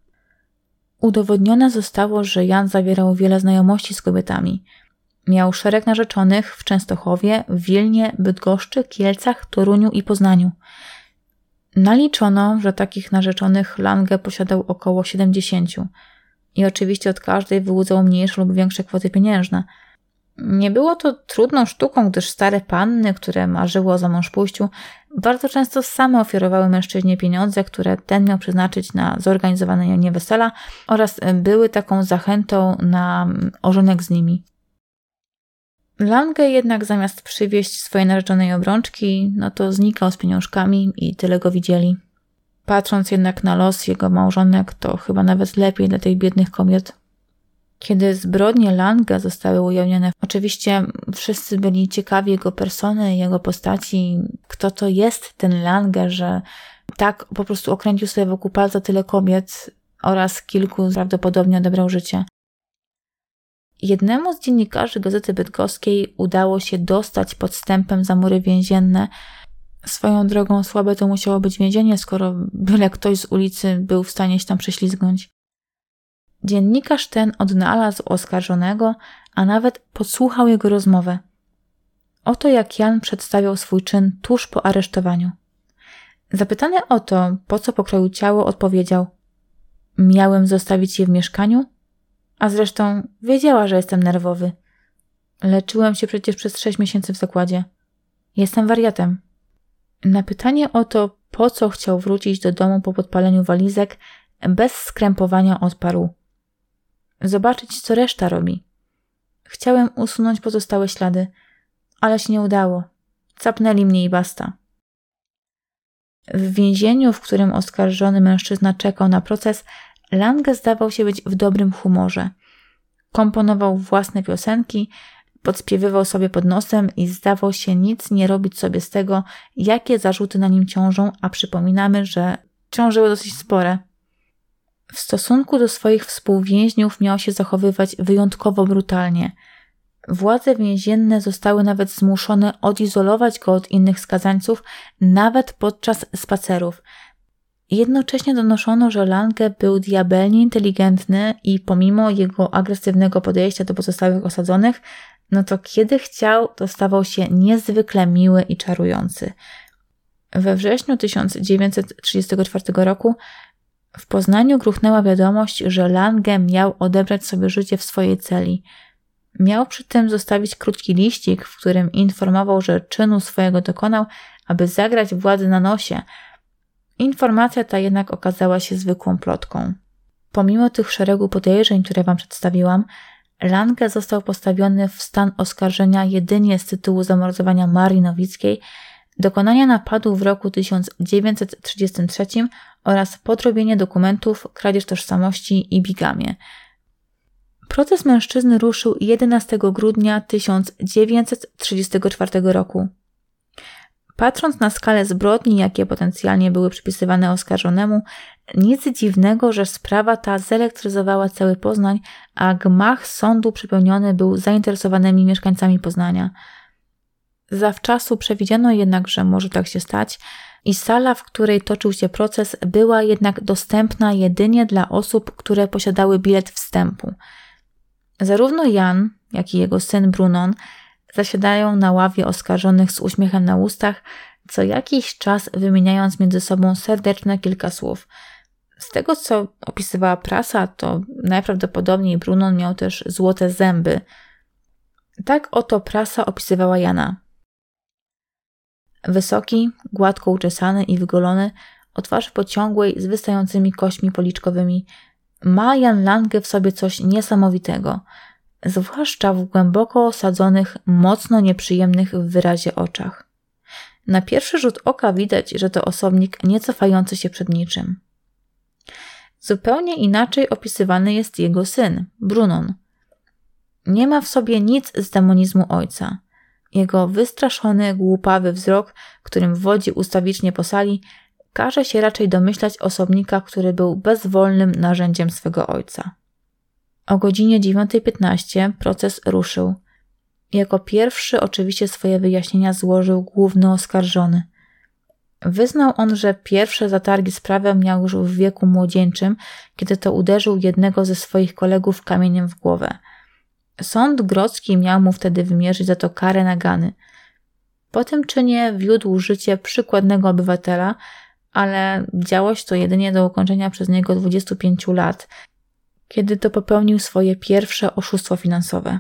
Udowodnione zostało, że Jan zawierał wiele znajomości z kobietami. Miał szereg narzeczonych w Częstochowie, w Wilnie, Bydgoszczy, Kielcach, Toruniu i Poznaniu. Naliczono, że takich narzeczonych Lange posiadał około 70 i oczywiście od każdej wyłudzał mniejsze lub większe kwoty pieniężne. Nie było to trudną sztuką, gdyż stare panny, które marzyły o zamążpójściu, bardzo często same ofiarowały mężczyźnie pieniądze, które ten miał przeznaczyć na zorganizowane nie wesela oraz były taką zachętą na ożenek z nimi. Lange jednak zamiast przywieźć swojej narzeczonej obrączki, to znikał z pieniążkami i tyle go widzieli. Patrząc jednak na los jego małżonek, to chyba nawet lepiej dla tych biednych kobiet. Kiedy zbrodnie Lange zostały ujawnione, oczywiście wszyscy byli ciekawi jego persony, jego postaci, kto to jest ten Lange, że tak po prostu okręcił sobie wokół palca tyle kobiet oraz kilku prawdopodobnie odebrał życie. Jednemu z dziennikarzy Gazety Bydgoskiej udało się dostać podstępem za mury więzienne. Swoją drogą słabe to musiało być więzienie, skoro byle ktoś z ulicy był w stanie się tam prześlizgnąć. Dziennikarz ten odnalazł oskarżonego, a nawet podsłuchał jego rozmowę. Oto jak Jan przedstawiał swój czyn tuż po aresztowaniu. Zapytany o to, po co pokroił ciało, odpowiedział: miałem zostawić je w mieszkaniu? A zresztą wiedziała, że jestem nerwowy. Leczyłem się przecież przez 6 miesięcy w zakładzie. Jestem wariatem. Na pytanie o to, po co chciał wrócić do domu po podpaleniu walizek, bez skrępowania odparł: zobaczyć, co reszta robi. Chciałem usunąć pozostałe ślady, ale się nie udało. Capnęli mnie i basta. W więzieniu, w którym oskarżony mężczyzna czekał na proces, Lange zdawał się być w dobrym humorze. Komponował własne piosenki, podśpiewywał sobie pod nosem i zdawał się nic nie robić sobie z tego, jakie zarzuty na nim ciążą, a przypominamy, że ciążyły dosyć spore. W stosunku do swoich współwięźniów miał się zachowywać wyjątkowo brutalnie. Władze więzienne zostały nawet zmuszone odizolować go od innych skazańców, nawet podczas spacerów. Jednocześnie donoszono, że Lange był diabelnie inteligentny i pomimo jego agresywnego podejścia do pozostałych osadzonych, to kiedy chciał, to stawał się niezwykle miły i czarujący. We wrześniu 1934 roku w Poznaniu gruchnęła wiadomość, że Lange miał odebrać sobie życie w swojej celi. Miał przy tym zostawić krótki liścik, w którym informował, że czynu swojego dokonał, aby zagrać władzy na nosie. Informacja ta jednak okazała się zwykłą plotką. Pomimo tych szeregu podejrzeń, które Wam przedstawiłam, Lange został postawiony w stan oskarżenia jedynie z tytułu zamordowania Marii Nowickiej, dokonania napadu w roku 1933 oraz podrobienie dokumentów, kradzież tożsamości i bigamię. Proces mężczyzny ruszył 11 grudnia 1934 roku. Patrząc na skalę zbrodni, jakie potencjalnie były przypisywane oskarżonemu, nic dziwnego, że sprawa ta zelektryzowała cały Poznań, a gmach sądu przepełniony był zainteresowanymi mieszkańcami Poznania. Zawczasu przewidziano jednak, że może tak się stać i sala, w której toczył się proces, była jednak dostępna jedynie dla osób, które posiadały bilet wstępu. Zarówno Jan, jak i jego syn Brunon zasiadają na ławie oskarżonych z uśmiechem na ustach, co jakiś czas wymieniając między sobą serdeczne kilka słów. Z tego, co opisywała prasa, to najprawdopodobniej Brunon miał też złote zęby. Tak oto prasa opisywała Jana. Wysoki, gładko uczesany i wygolony, o twarzy pociągłej z wystającymi kośćmi policzkowymi, ma Jan Lange w sobie coś niesamowitego, zwłaszcza w głęboko osadzonych, mocno nieprzyjemnych w wyrazie oczach. Na pierwszy rzut oka widać, że to osobnik nie cofający się przed niczym. Zupełnie inaczej opisywany jest jego syn, Brunon. Nie ma w sobie nic z demonizmu ojca. Jego wystraszony, głupawy wzrok, którym wodzi ustawicznie po sali, każe się raczej domyślać osobnika, który był bezwolnym narzędziem swego ojca. O godzinie 9:15 proces ruszył. Jako pierwszy oczywiście swoje wyjaśnienia złożył główny oskarżony. Wyznał on, że pierwsze zatargi z prawem miał już w wieku młodzieńczym, kiedy to uderzył jednego ze swoich kolegów kamieniem w głowę. Sąd grodzki miał mu wtedy wymierzyć za to karę nagany. Po tym czynie wiódł życie przykładnego obywatela, ale działo się to jedynie do ukończenia przez niego 25 lat, kiedy to popełnił swoje pierwsze oszustwo finansowe.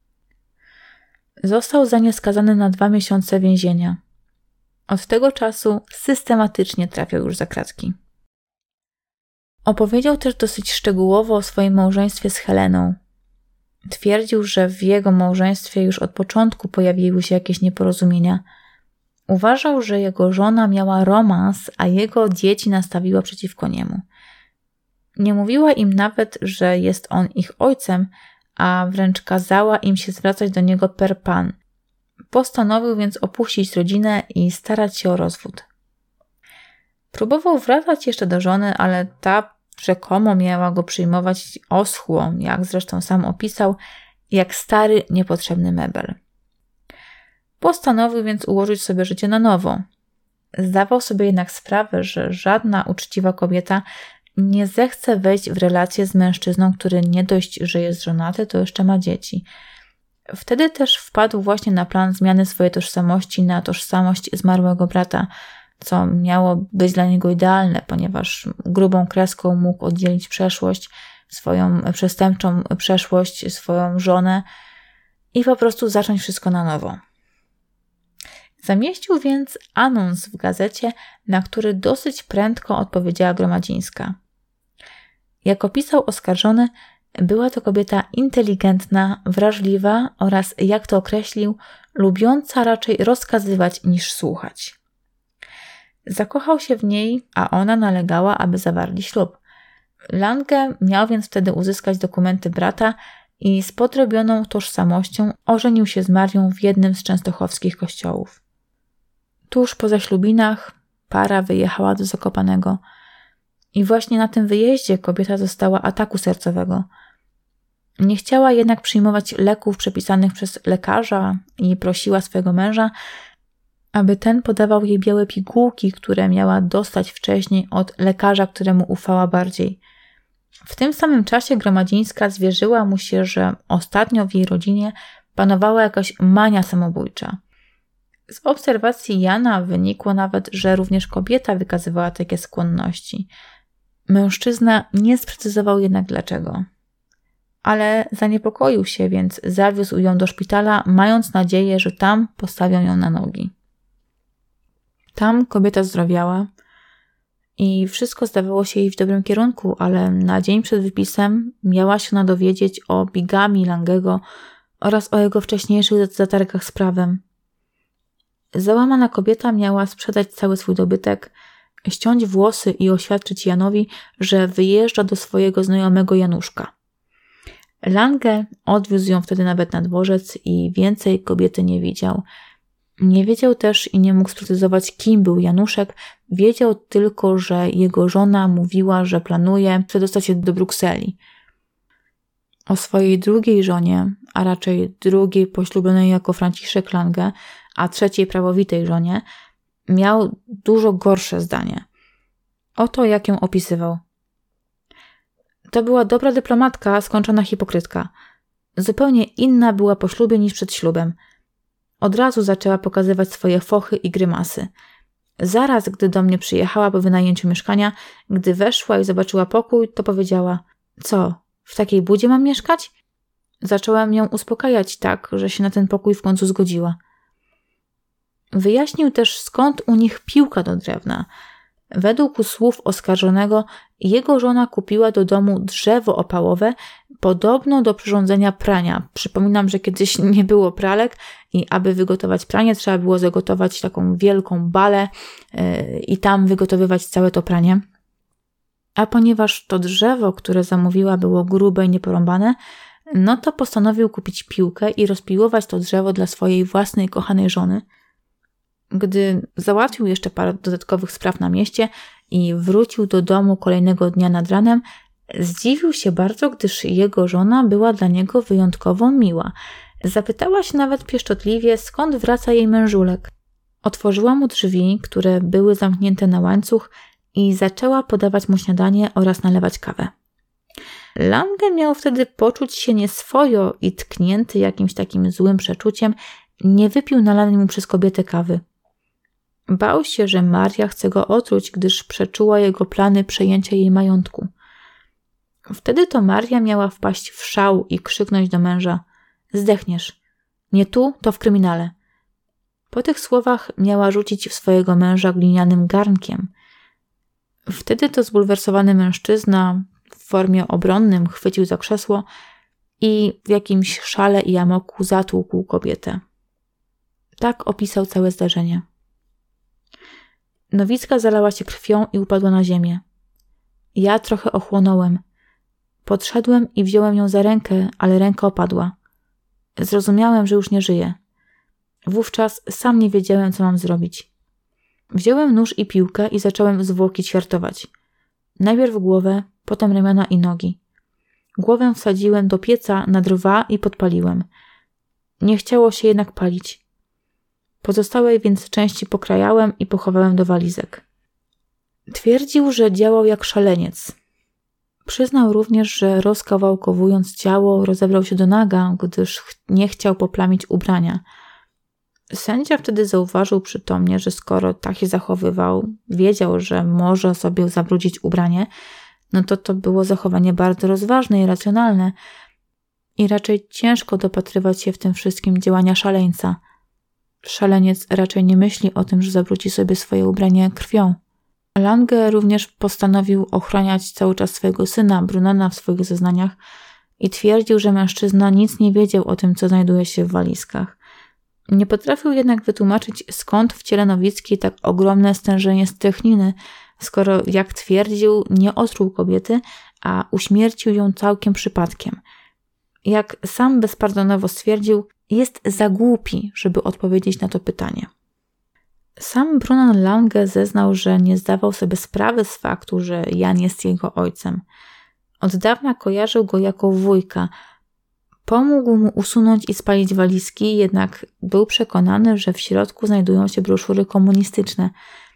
Został za nie skazany na 2 miesiące więzienia. Od tego czasu systematycznie trafiał już za kratki. Opowiedział też dosyć szczegółowo o swoim małżeństwie z Heleną. Twierdził, że w jego małżeństwie już od początku pojawiły się jakieś nieporozumienia. Uważał, że jego żona miała romans, a jego dzieci nastawiła przeciwko niemu. Nie mówiła im nawet, że jest on ich ojcem, a wręcz kazała im się zwracać do niego per pan. Postanowił więc opuścić rodzinę i starać się o rozwód. Próbował wracać jeszcze do żony, ale ta rzekomo miała go przyjmować oschło, jak zresztą sam opisał, jak stary, niepotrzebny mebel. Postanowił więc ułożyć sobie życie na nowo. Zdawał sobie jednak sprawę, że żadna uczciwa kobieta nie zechce wejść w relację z mężczyzną, który nie dość, że jest żonaty, to jeszcze ma dzieci. Wtedy też wpadł właśnie na plan zmiany swojej tożsamości na tożsamość zmarłego brata, co miało być dla niego idealne, ponieważ grubą kreską mógł oddzielić przeszłość, swoją przestępczą przeszłość, swoją żonę i po prostu zacząć wszystko na nowo. Zamieścił więc anons w gazecie, na który dosyć prędko odpowiedziała Gromadzińska. Jak opisał oskarżony, była to kobieta inteligentna, wrażliwa oraz, jak to określił, lubiąca raczej rozkazywać niż słuchać. Zakochał się w niej, a ona nalegała, aby zawarli ślub. Lange miał więc wtedy uzyskać dokumenty brata i z podrobioną tożsamością ożenił się z Marią w jednym z częstochowskich kościołów. Tuż po zaślubinach para wyjechała do Zakopanego i właśnie na tym wyjeździe kobieta dostała ataku sercowego. Nie chciała jednak przyjmować leków przepisanych przez lekarza i prosiła swojego męża, aby ten podawał jej białe pigułki, które miała dostać wcześniej od lekarza, któremu ufała bardziej. W tym samym czasie Gromadzińska zwierzyła mu się, że ostatnio w jej rodzinie panowała jakaś mania samobójcza. Z obserwacji Jana wynikło nawet, że również kobieta wykazywała takie skłonności. Mężczyzna nie sprecyzował jednak dlaczego. Ale zaniepokoił się, więc zawiózł ją do szpitala, mając nadzieję, że tam postawią ją na nogi. Tam kobieta zdrowiała i wszystko zdawało się jej w dobrym kierunku, ale na dzień przed wypisem miała się ona dowiedzieć o bigamii Langego oraz o jego wcześniejszych zatargach z prawem. Załamana kobieta miała sprzedać cały swój dobytek, ściąć włosy i oświadczyć Janowi, że wyjeżdża do swojego znajomego Januszka. Lange odwiózł ją wtedy nawet na dworzec i więcej kobiety nie widział. Nie wiedział też i nie mógł sprecyzować, kim był Januszek. Wiedział tylko, że jego żona mówiła, że planuje przedostać się do Brukseli. O swojej drugiej żonie, a raczej drugiej poślubionej jako Franciszek Lange, a trzeciej prawowitej żonie, miał dużo gorsze zdanie. Oto jak ją opisywał. To była dobra dyplomatka, skończona hipokrytka. Zupełnie inna była po ślubie niż przed ślubem. Od razu zaczęła pokazywać swoje fochy i grymasy. Zaraz, gdy do mnie przyjechała po wynajęciu mieszkania, gdy weszła i zobaczyła pokój, to powiedziała: co, w takiej budzie mam mieszkać? Zacząłem ją uspokajać tak, że się na ten pokój w końcu zgodziła. Wyjaśnił też, skąd u nich piłka do drewna. Według słów oskarżonego, jego żona kupiła do domu drzewo opałowe, podobno do przyrządzenia prania. Przypominam, że kiedyś nie było pralek i aby wygotować pranie, trzeba było zagotować taką wielką balę i tam wygotowywać całe to pranie. A ponieważ to drzewo, które zamówiła, było grube i nieporąbane, no to postanowił kupić piłkę i rozpiłować to drzewo dla swojej własnej kochanej żony. Gdy załatwił jeszcze parę dodatkowych spraw na mieście i wrócił do domu kolejnego dnia nad ranem, zdziwił się bardzo, gdyż jego żona była dla niego wyjątkowo miła. Zapytała się nawet pieszczotliwie, skąd wraca jej mężulek. Otworzyła mu drzwi, które były zamknięte na łańcuch, i zaczęła podawać mu śniadanie oraz nalewać kawę. Lange miał wtedy poczuć się nieswojo i tknięty jakimś takim złym przeczuciem, nie wypił nalanej mu przez kobietę kawy. Bał się, że Maria chce go otruć, gdyż przeczuła jego plany przejęcia jej majątku. Wtedy to Maria miała wpaść w szał i krzyknąć do męża: zdechniesz. Nie tu, to w kryminale. Po tych słowach miała rzucić w swojego męża glinianym garnkiem. Wtedy to zbulwersowany mężczyzna w formie obronnym chwycił za krzesło i w jakimś szale i amoku zatłukł kobietę. Tak opisał całe zdarzenie. Nowicka zalała się krwią i upadła na ziemię. Ja trochę ochłonąłem. Podszedłem i wziąłem ją za rękę, ale ręka opadła. Zrozumiałem, że już nie żyje. Wówczas sam nie wiedziałem, co mam zrobić. Wziąłem nóż i piłkę i zacząłem zwłoki ćwiartować. Najpierw głowę, potem ramiona i nogi. Głowę wsadziłem do pieca na drwa i podpaliłem. Nie chciało się jednak palić. Pozostałe więc części pokrajałem i pochowałem do walizek. Twierdził, że działał jak szaleniec. Przyznał również, że rozkawałkowując ciało rozebrał się do naga, gdyż nie chciał poplamić ubrania. Sędzia wtedy zauważył przytomnie, że skoro tak się zachowywał, wiedział, że może sobie zabrudzić ubranie, no to było zachowanie bardzo rozważne i racjonalne i raczej ciężko dopatrywać się w tym wszystkim działania szaleńca. Szaleniec raczej nie myśli o tym, że zabrudzi sobie swoje ubranie krwią. Lange również postanowił ochraniać cały czas swojego syna, Brunona, w swoich zeznaniach i twierdził, że mężczyzna nic nie wiedział o tym, co znajduje się w walizkach. Nie potrafił jednak wytłumaczyć, skąd w ciele Nowickiej tak ogromne stężenie strychniny, skoro, jak twierdził, nie otruł kobiety, a uśmiercił ją całkiem przypadkiem. Jak sam bezpardonowo stwierdził, jest za głupi, żeby odpowiedzieć na to pytanie. Sam Brunon Lange zeznał, że nie zdawał sobie sprawy z faktu, że Jan jest jego ojcem. Od dawna kojarzył go jako wujka. Pomógł mu usunąć i spalić walizki, jednak był przekonany, że w środku znajdują się broszury komunistyczne.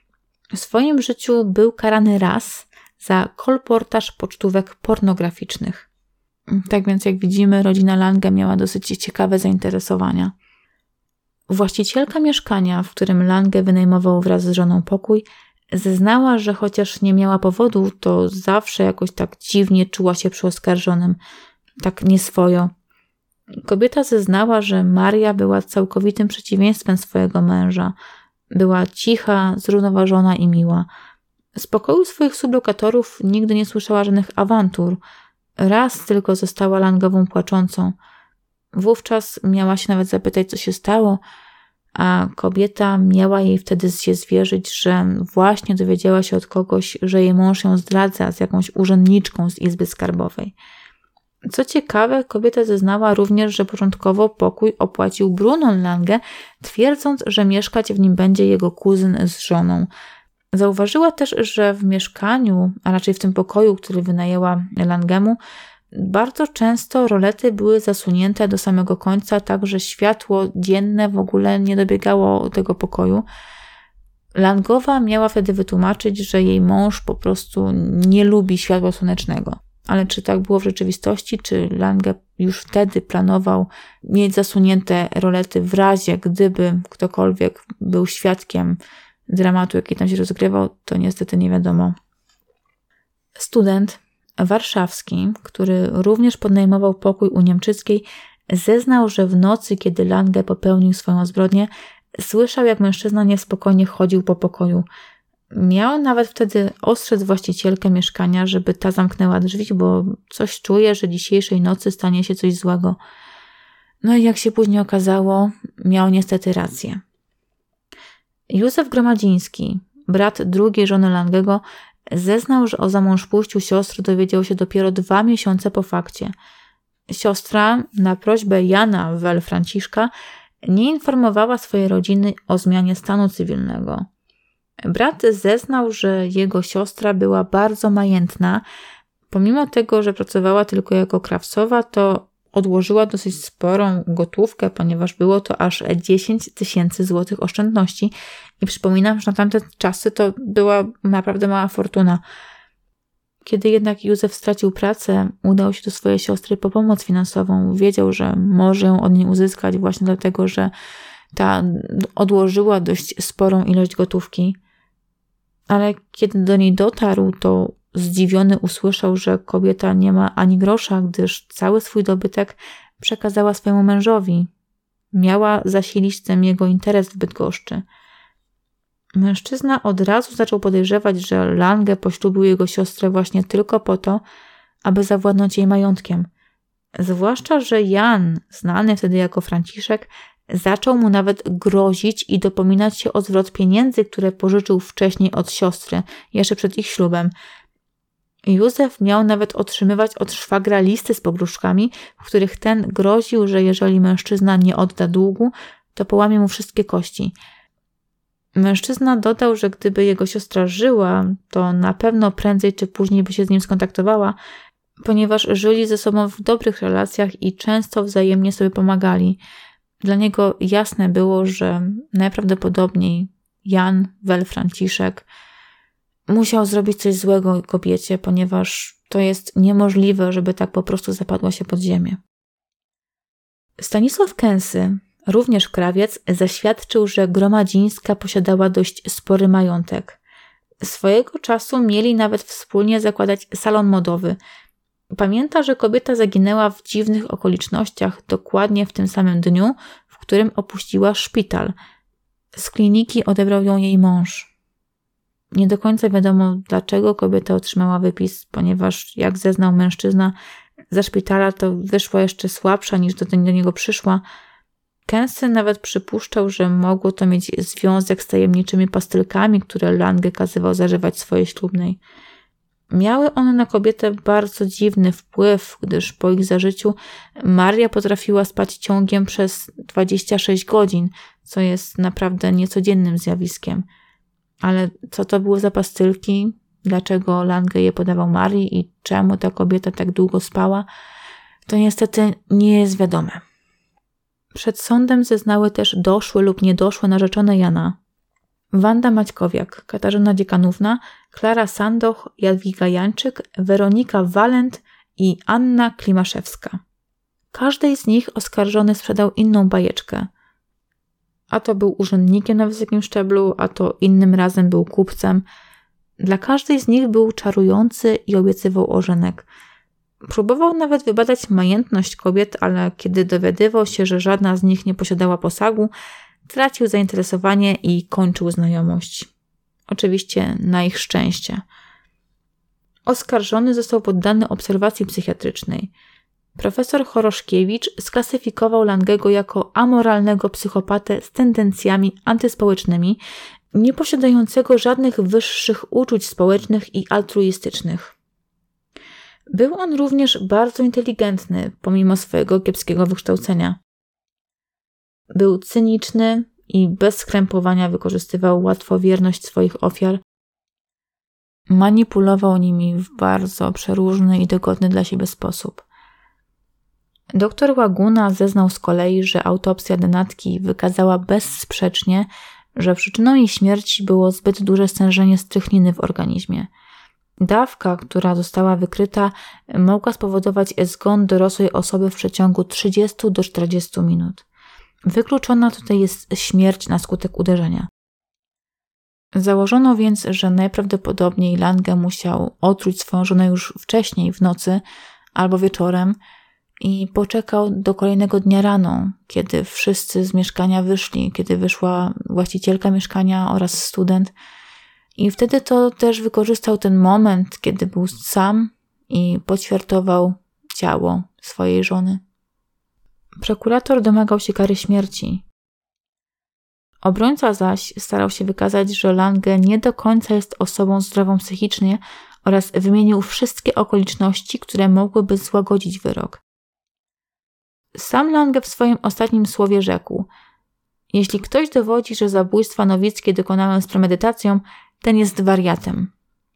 W swoim życiu był karany raz za kolportaż pocztówek pornograficznych. Tak więc, jak widzimy, rodzina Lange miała dosyć ciekawe zainteresowania. Właścicielka mieszkania, w którym Lange wynajmował wraz z żoną pokój, zeznała, że chociaż nie miała powodu, to zawsze jakoś tak dziwnie czuła się przy oskarżonym, tak nieswojo. Kobieta zeznała, że Maria była całkowitym przeciwieństwem swojego męża. Była cicha, zrównoważona i miła. Z pokoju swoich sublokatorów nigdy nie słyszała żadnych awantur. Raz tylko została Langową płaczącą. Wówczas miała się nawet zapytać, co się stało, a kobieta miała jej wtedy się zwierzyć, że właśnie dowiedziała się od kogoś, że jej mąż ją zdradza z jakąś urzędniczką z Izby Skarbowej. Co ciekawe, kobieta zeznała również, że początkowo pokój opłacił Brunon Lange, twierdząc, że mieszkać w nim będzie jego kuzyn z żoną. Zauważyła też, że w mieszkaniu, a raczej w tym pokoju, który wynajęła Langemu, bardzo często rolety były zasunięte do samego końca, tak że światło dzienne w ogóle nie dobiegało tego pokoju. Langowa miała wtedy wytłumaczyć, że jej mąż po prostu nie lubi światła słonecznego. Ale czy tak było w rzeczywistości, czy Lange już wtedy planował mieć zasunięte rolety w razie, gdyby ktokolwiek był świadkiem dramatu, jaki tam się rozgrywał, to niestety nie wiadomo. Student warszawski, który również podnajmował pokój u Niemczyckiej, zeznał, że w nocy, kiedy Lange popełnił swoją zbrodnię, słyszał, jak mężczyzna niespokojnie chodził po pokoju. Miał nawet wtedy ostrzec właścicielkę mieszkania, żeby ta zamknęła drzwi, bo coś czuje, że dzisiejszej nocy stanie się coś złego. No i jak się później okazało, miał niestety rację. Józef Gromadziński, brat drugiej żony Langego, zeznał, że o zamążpójściu siostry dowiedział się dopiero 2 miesiące po fakcie. Siostra, na prośbę Jana Wel Franciszka, nie informowała swojej rodziny o zmianie stanu cywilnego. Brat zeznał, że jego siostra była bardzo majętna. Pomimo tego, że pracowała tylko jako krawcowa, to odłożyła dosyć sporą gotówkę, ponieważ było to aż 10 000 złotych oszczędności. I przypominam, że na tamte czasy to była naprawdę mała fortuna. Kiedy jednak Józef stracił pracę, udał się do swojej siostry po pomoc finansową. Wiedział, że może ją od niej uzyskać właśnie dlatego, że ta odłożyła dość sporą ilość gotówki. Ale kiedy do niej dotarł, to zdziwiony usłyszał, że kobieta nie ma ani grosza, gdyż cały swój dobytek przekazała swojemu mężowi. Miała zasilić tym jego interes w Bydgoszczy. Mężczyzna od razu zaczął podejrzewać, że Lange poślubił jego siostrę właśnie tylko po to, aby zawładnąć jej majątkiem. Zwłaszcza, że Jan, znany wtedy jako Franciszek, zaczął mu nawet grozić i dopominać się o zwrot pieniędzy, które pożyczył wcześniej od siostry, jeszcze przed ich ślubem. Józef miał nawet otrzymywać od szwagra listy z pogróżkami, w których ten groził, że jeżeli mężczyzna nie odda długu, to połamie mu wszystkie kości. Mężczyzna dodał, że gdyby jego siostra żyła, to na pewno prędzej czy później by się z nim skontaktowała, ponieważ żyli ze sobą w dobrych relacjach i często wzajemnie sobie pomagali. Dla niego jasne było, że najprawdopodobniej Jan Wel Franciszek musiał zrobić coś złego kobiecie, ponieważ to jest niemożliwe, żeby tak po prostu zapadła się pod ziemię. Stanisław Kęsy, również krawiec, zaświadczył, że Gromadzińska posiadała dość spory majątek. Swojego czasu mieli nawet wspólnie zakładać salon modowy. Pamięta, że kobieta zaginęła w dziwnych okolicznościach dokładnie w tym samym dniu, w którym opuściła szpital. Z kliniki odebrał ją jej mąż. Nie do końca wiadomo, dlaczego kobieta otrzymała wypis, ponieważ jak zeznał mężczyzna, ze szpitala to wyszła jeszcze słabsza niż do niego przyszła. Kęsy nawet przypuszczał, że mogło to mieć związek z tajemniczymi pastylkami, które Lange kazywał zażywać swojej ślubnej. Miały one na kobietę bardzo dziwny wpływ, gdyż po ich zażyciu Maria potrafiła spać ciągiem przez 26 godzin, co jest naprawdę niecodziennym zjawiskiem. Ale co to były za pastylki, dlaczego Lange je podawał Marii i czemu ta kobieta tak długo spała, to niestety nie jest wiadome. Przed sądem zeznały też doszłe lub niedoszłe narzeczone Jana. Wanda Maćkowiak, Katarzyna Dziekanówna, Klara Sandoch, Jadwiga Jańczyk, Weronika Walent i Anna Klimaszewska. Każdej z nich oskarżony sprzedał inną bajeczkę. A to był urzędnikiem na wysokim szczeblu, a to innym razem był kupcem. Dla każdej z nich był czarujący i obiecywał ożenek. Próbował nawet wybadać majętność kobiet, ale kiedy dowiadywał się, że żadna z nich nie posiadała posagu, tracił zainteresowanie i kończył znajomość. Oczywiście na ich szczęście. Oskarżony został poddany obserwacji psychiatrycznej. Profesor Choroszkiewicz sklasyfikował Langego jako amoralnego psychopatę z tendencjami antyspołecznymi, nieposiadającego żadnych wyższych uczuć społecznych i altruistycznych. Był on również bardzo inteligentny, pomimo swojego kiepskiego wykształcenia. Był cyniczny i bez skrępowania wykorzystywał łatwowierność swoich ofiar. Manipulował nimi w bardzo przeróżny i dogodny dla siebie sposób. Doktor Łaguna zeznał z kolei, że autopsja denatki wykazała bezsprzecznie, że przyczyną jej śmierci było zbyt duże stężenie strychniny w organizmie. Dawka, która została wykryta, mogła spowodować zgon dorosłej osoby w przeciągu 30 do 40 minut. Wykluczona tutaj jest śmierć na skutek uderzenia. Założono więc, że najprawdopodobniej Lange musiał otruć swoją żonę już wcześniej w nocy albo wieczorem i poczekał do kolejnego dnia rano, kiedy wszyscy z mieszkania wyszli, kiedy wyszła właścicielka mieszkania oraz student. I wtedy to też wykorzystał ten moment, kiedy był sam i poćwiartował ciało swojej żony. Prokurator domagał się kary śmierci. Obrońca zaś starał się wykazać, że Lange nie do końca jest osobą zdrową psychicznie oraz wymienił wszystkie okoliczności, które mogłyby złagodzić wyrok. Sam Lange w swoim ostatnim słowie rzekł: jeśli ktoś dowodzi, że zabójstwa nowickie dokonałem z premedytacją, ten jest wariatem.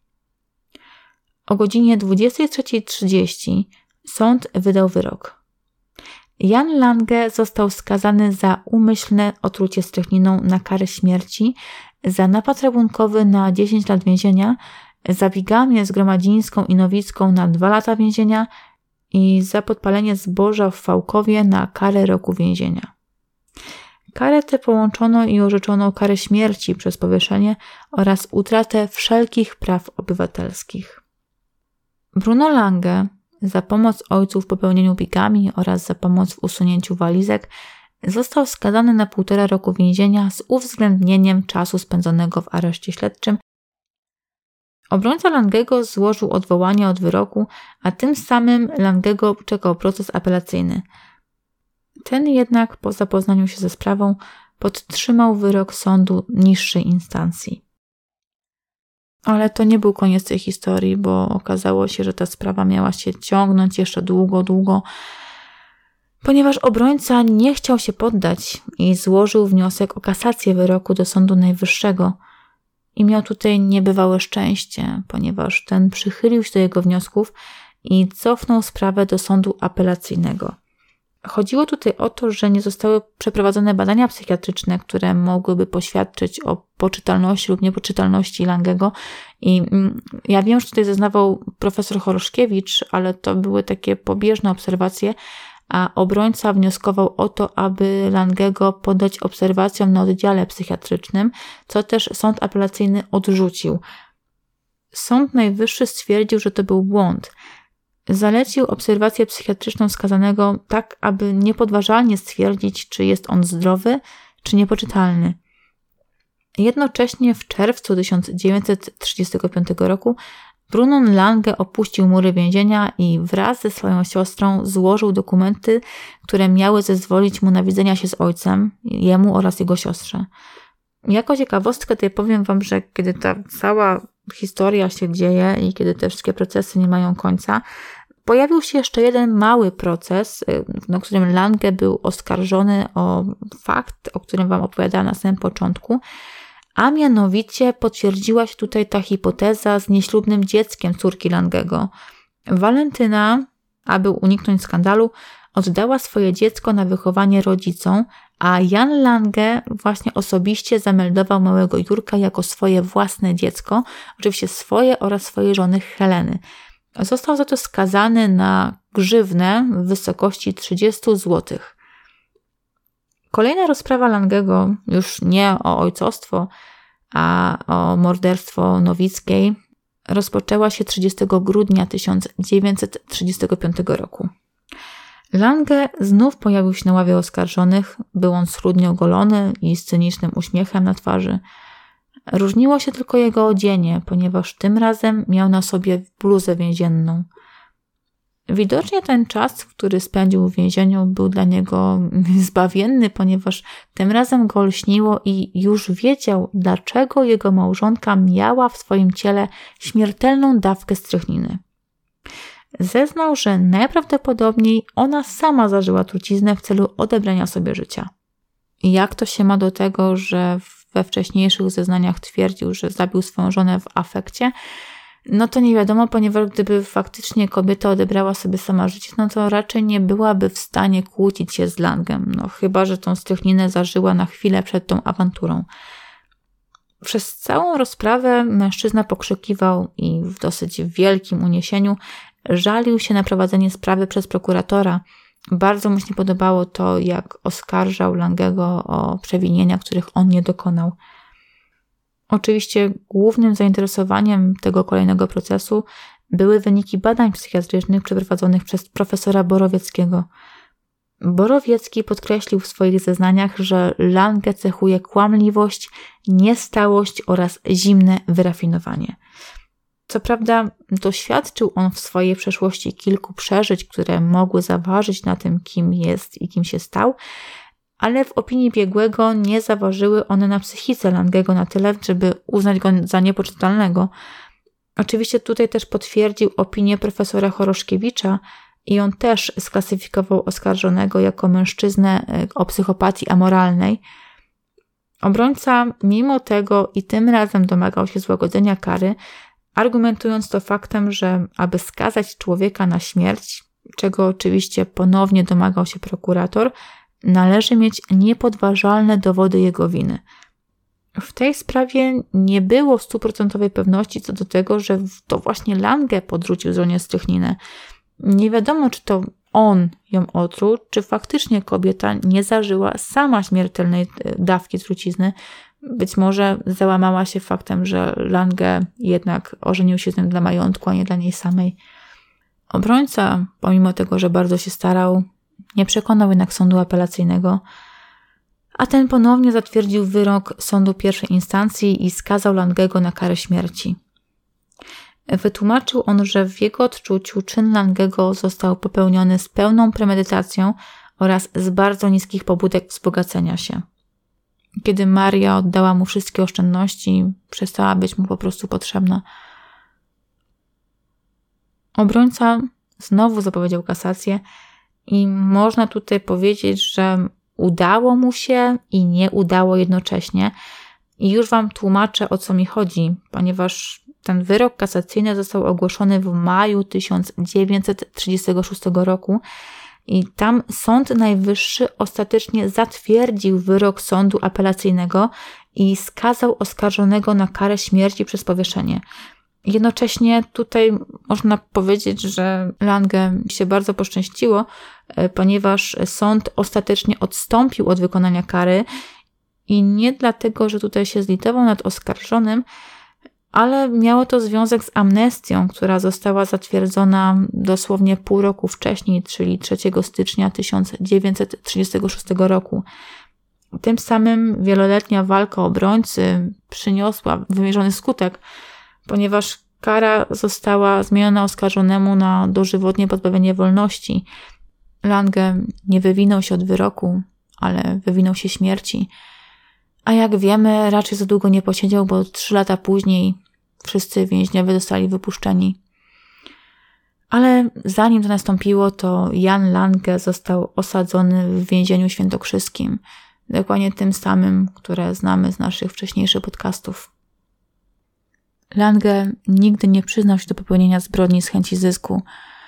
O godzinie 23:30 sąd wydał wyrok. Jan Lange został skazany za umyślne otrucie strychniną na karę śmierci, za napad rabunkowy na 10 lat więzienia, za bigamię z Gromadzińską i Nowicką na 2 lata więzienia i za podpalenie zboża w Fałkowie na karę roku więzienia. Karę tę połączono i orzeczono karę śmierci przez powieszenie oraz utratę wszelkich praw obywatelskich. Bruno Lange za pomoc ojcu w popełnieniu bigamii oraz za pomoc w usunięciu walizek został skazany na 1,5 roku więzienia z uwzględnieniem czasu spędzonego w areszcie śledczym Obrońca Langego złożył odwołanie od wyroku, a tym samym Langego czekał proces apelacyjny. Ten jednak po zapoznaniu się ze sprawą podtrzymał wyrok sądu niższej instancji. Ale to nie był koniec tej historii, bo okazało się, że ta sprawa miała się ciągnąć jeszcze długo, ponieważ obrońca nie chciał się poddać i złożył wniosek o kasację wyroku do Sądu Najwyższego. I miał tutaj niebywałe szczęście, ponieważ ten przychylił się do jego wniosków i cofnął sprawę do sądu apelacyjnego. Chodziło tutaj o to, że nie zostały przeprowadzone badania psychiatryczne, które mogłyby poświadczyć o poczytalności lub niepoczytalności Langego. I ja wiem, że tutaj zeznawał profesor Choroszkiewicz, ale to były takie pobieżne obserwacje, a obrońca wnioskował o to, aby Langego poddać obserwacjom na oddziale psychiatrycznym, co też sąd apelacyjny odrzucił. Sąd Najwyższy stwierdził, że to był błąd. Zalecił obserwację psychiatryczną skazanego tak, aby niepodważalnie stwierdzić, czy jest on zdrowy, czy niepoczytalny. Jednocześnie w czerwcu 1935 roku Brunon Lange opuścił mury więzienia i wraz ze swoją siostrą złożył dokumenty, które miały zezwolić mu na widzenia się z ojcem, jemu oraz jego siostrze. Jako ciekawostkę tutaj powiem wam, że kiedy ta cała historia się dzieje i kiedy te wszystkie procesy nie mają końca, pojawił się jeszcze jeden mały proces, na którym Lange był oskarżony o fakt, o którym wam opowiadałam na samym początku, a mianowicie potwierdziła się tutaj ta hipoteza z nieślubnym dzieckiem córki Langego. Walentyna, aby uniknąć skandalu, oddała swoje dziecko na wychowanie rodzicom, a Jan Lange właśnie osobiście zameldował małego Jurka jako swoje własne dziecko, oczywiście swoje oraz swojej żony Heleny. Został za to skazany na grzywnę w wysokości 30 zł. Kolejna rozprawa Langego, już nie o ojcostwo, a o morderstwo Nowickiej, rozpoczęła się 30 grudnia 1935 roku. Lange znów pojawił się na ławie oskarżonych, był on schludnie ogolony i z cynicznym uśmiechem na twarzy. Różniło się tylko jego odzienie, ponieważ tym razem miał na sobie bluzę więzienną. Widocznie ten czas, który spędził w więzieniu, był dla niego zbawienny, ponieważ tym razem go lśniło i już wiedział, dlaczego jego małżonka miała w swoim ciele śmiertelną dawkę strychniny. Zeznał, że najprawdopodobniej ona sama zażyła truciznę w celu odebrania sobie życia. I jak to się ma do tego, że we wcześniejszych zeznaniach twierdził, że zabił swoją żonę w afekcie? No to nie wiadomo, ponieważ gdyby faktycznie kobieta odebrała sobie sama życie, no to raczej nie byłaby w stanie kłócić się z Langem, no chyba że tą strychninę zażyła na chwilę przed tą awanturą. Przez całą rozprawę mężczyzna pokrzykiwał i w dosyć wielkim uniesieniu żalił się na prowadzenie sprawy przez prokuratora. Bardzo mu się nie podobało to, jak oskarżał Langego o przewinienia, których on nie dokonał. Oczywiście głównym zainteresowaniem tego kolejnego procesu były wyniki badań psychiatrycznych przeprowadzonych przez profesora Borowieckiego. Borowiecki podkreślił w swoich zeznaniach, że Lange cechuje kłamliwość, niestałość oraz zimne wyrafinowanie. Co prawda doświadczył on w swojej przeszłości kilku przeżyć, które mogły zaważyć na tym, kim jest i kim się stał, ale w opinii biegłego nie zaważyły one na psychice Langego na tyle, żeby uznać go za niepoczytalnego. Oczywiście tutaj też potwierdził opinię profesora Choroszkiewicza i on też sklasyfikował oskarżonego jako mężczyznę o psychopatii amoralnej. Obrońca mimo tego i tym razem domagał się złagodzenia kary, argumentując to faktem, że aby skazać człowieka na śmierć, czego oczywiście ponownie domagał się prokurator, należy mieć niepodważalne dowody jego winy. W tej sprawie nie było 100% pewności co do tego, że to właśnie Lange podrzucił żonie strychninę. Nie wiadomo, czy to on ją otruł, czy faktycznie kobieta nie zażyła sama śmiertelnej dawki trucizny. Być może załamała się faktem, że Lange jednak ożenił się z nim dla majątku, a nie dla niej samej. Obrońca, pomimo tego, że bardzo się starał, nie przekonał jednak sądu apelacyjnego, a ten ponownie zatwierdził wyrok sądu pierwszej instancji i skazał Langego na karę śmierci. Wytłumaczył on, że w jego odczuciu czyn Langego został popełniony z pełną premedytacją oraz z bardzo niskich pobudek wzbogacenia się. Kiedy Maria oddała mu wszystkie oszczędności, przestała być mu po prostu potrzebna. Obrońca znowu zapowiedział kasację i można tutaj powiedzieć, że udało mu się i nie udało jednocześnie. I już Wam tłumaczę, o co mi chodzi, ponieważ ten wyrok kasacyjny został ogłoszony w maju 1936 roku i tam Sąd Najwyższy ostatecznie zatwierdził wyrok sądu apelacyjnego i skazał oskarżonego na karę śmierci przez powieszenie. Jednocześnie tutaj można powiedzieć, że Lange się bardzo poszczęściło, ponieważ sąd ostatecznie odstąpił od wykonania kary i nie dlatego, że tutaj się zlitował nad oskarżonym, ale miało to związek z amnestią, która została zatwierdzona dosłownie pół roku wcześniej, czyli 3 stycznia 1936 roku. Tym samym wieloletnia walka obrońcy przyniosła wymierzony skutek, ponieważ kara została zmieniona oskarżonemu na dożywotnie pozbawienie wolności. Lange nie wywinął się od wyroku, ale wywinął się śmierci. A jak wiemy, raczej za długo nie posiedział, bo 3 lata później wszyscy więźniowie zostali wypuszczeni. Ale zanim to nastąpiło, to Jan Lange został osadzony w więzieniu świętokrzyskim. Dokładnie tym samym, które znamy z naszych wcześniejszych podcastów. Lange nigdy nie przyznał się do popełnienia zbrodni z chęci zysku.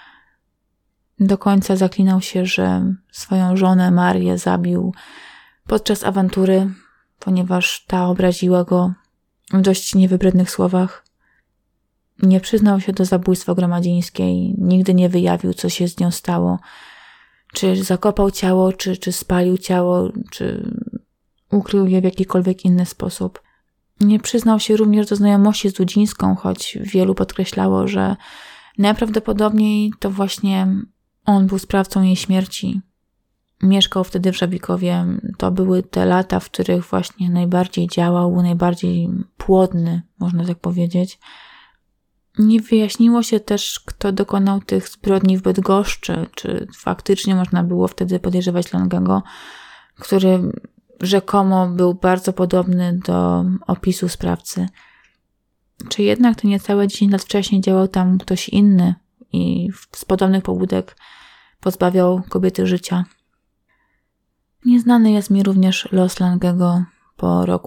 Do końca zaklinał się, że swoją żonę Marię zabił podczas awantury, ponieważ ta obraziła go w dość niewybrednych słowach. Nie przyznał się do zabójstwa Gromadzińskiej, nigdy nie wyjawił, co się z nią stało. Czy zakopał ciało, czy spalił ciało, czy ukrył je w jakikolwiek inny sposób. Nie przyznał się również do znajomości z Dudzińską, choć wielu podkreślało, że najprawdopodobniej to właśnie on był sprawcą jej śmierci. Mieszkał wtedy w Żabikowie. To były te lata, w których właśnie najbardziej działał, najbardziej płodny, można tak powiedzieć. Nie wyjaśniło się też, kto dokonał tych zbrodni w Bydgoszczy, czy faktycznie można było wtedy podejrzewać Langego, który rzekomo był bardzo podobny do opisu sprawcy. Czy jednak to niecałe 10 lat wcześniej działał tam ktoś inny i z podobnych pobudek pozbawiał kobiety życia? Nieznany jest mi również los Langego po roku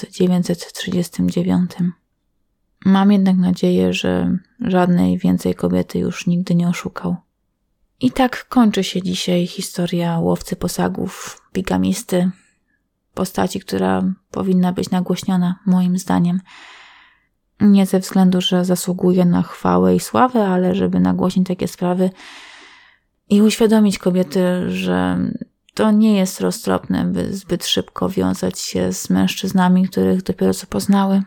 1939. Mam jednak nadzieję, że żadnej więcej kobiety już nigdy nie oszukał. I tak kończy się dzisiaj historia łowcy posagów, bigamisty, postaci, która powinna być nagłośniona, moim zdaniem. Nie ze względu, że zasługuje na chwałę i sławę, ale żeby nagłośnić takie sprawy i uświadomić kobiety, że to nie jest roztropne, by zbyt szybko wiązać się z mężczyznami, których dopiero co poznały.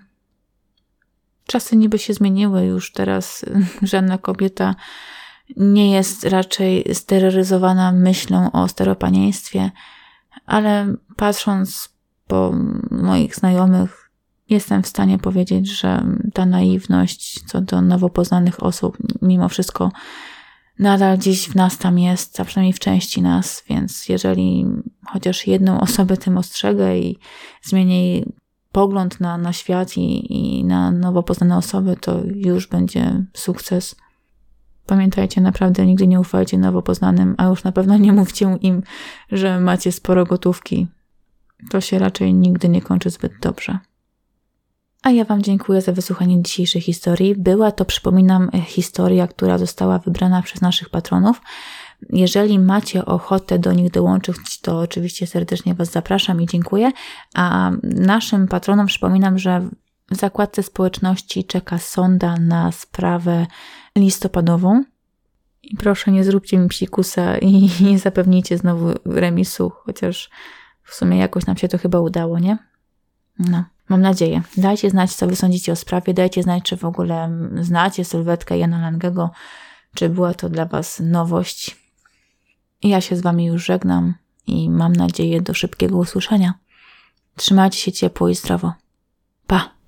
Czasy niby się zmieniły, już teraz żadna kobieta nie jest raczej steroryzowana myślą o staropanieństwie, ale patrząc po moich znajomych, jestem w stanie powiedzieć, że ta naiwność co do nowo poznanych osób mimo wszystko nadal gdzieś w nas tam jest, a przynajmniej w części nas, więc jeżeli chociaż jedną osobę tym ostrzegę i zmienię jej pogląd na świat i na nowo poznane osoby, to już będzie sukces. Pamiętajcie, naprawdę nigdy nie ufajcie nowo poznanym, a już na pewno nie mówcie im, że macie sporo gotówki. To się raczej nigdy nie kończy zbyt dobrze. A ja Wam dziękuję za wysłuchanie dzisiejszej historii. Była to, przypominam, historia, która została wybrana przez naszych patronów. Jeżeli macie ochotę do nich dołączyć, to oczywiście serdecznie Was zapraszam i dziękuję. A naszym patronom przypominam, że w zakładce społeczności czeka sonda na sprawę listopadową. I proszę, nie zróbcie mi psikusa i nie zapewnijcie znowu remisu, chociaż w sumie jakoś nam się to chyba udało, nie? No, mam nadzieję. Dajcie znać, co Wy sądzicie o sprawie. Dajcie znać, czy w ogóle znacie sylwetkę Jana Langego, czy była to dla Was nowość. Ja się z Wami już żegnam i mam nadzieję do szybkiego usłyszenia. Trzymajcie się ciepło i zdrowo. Pa!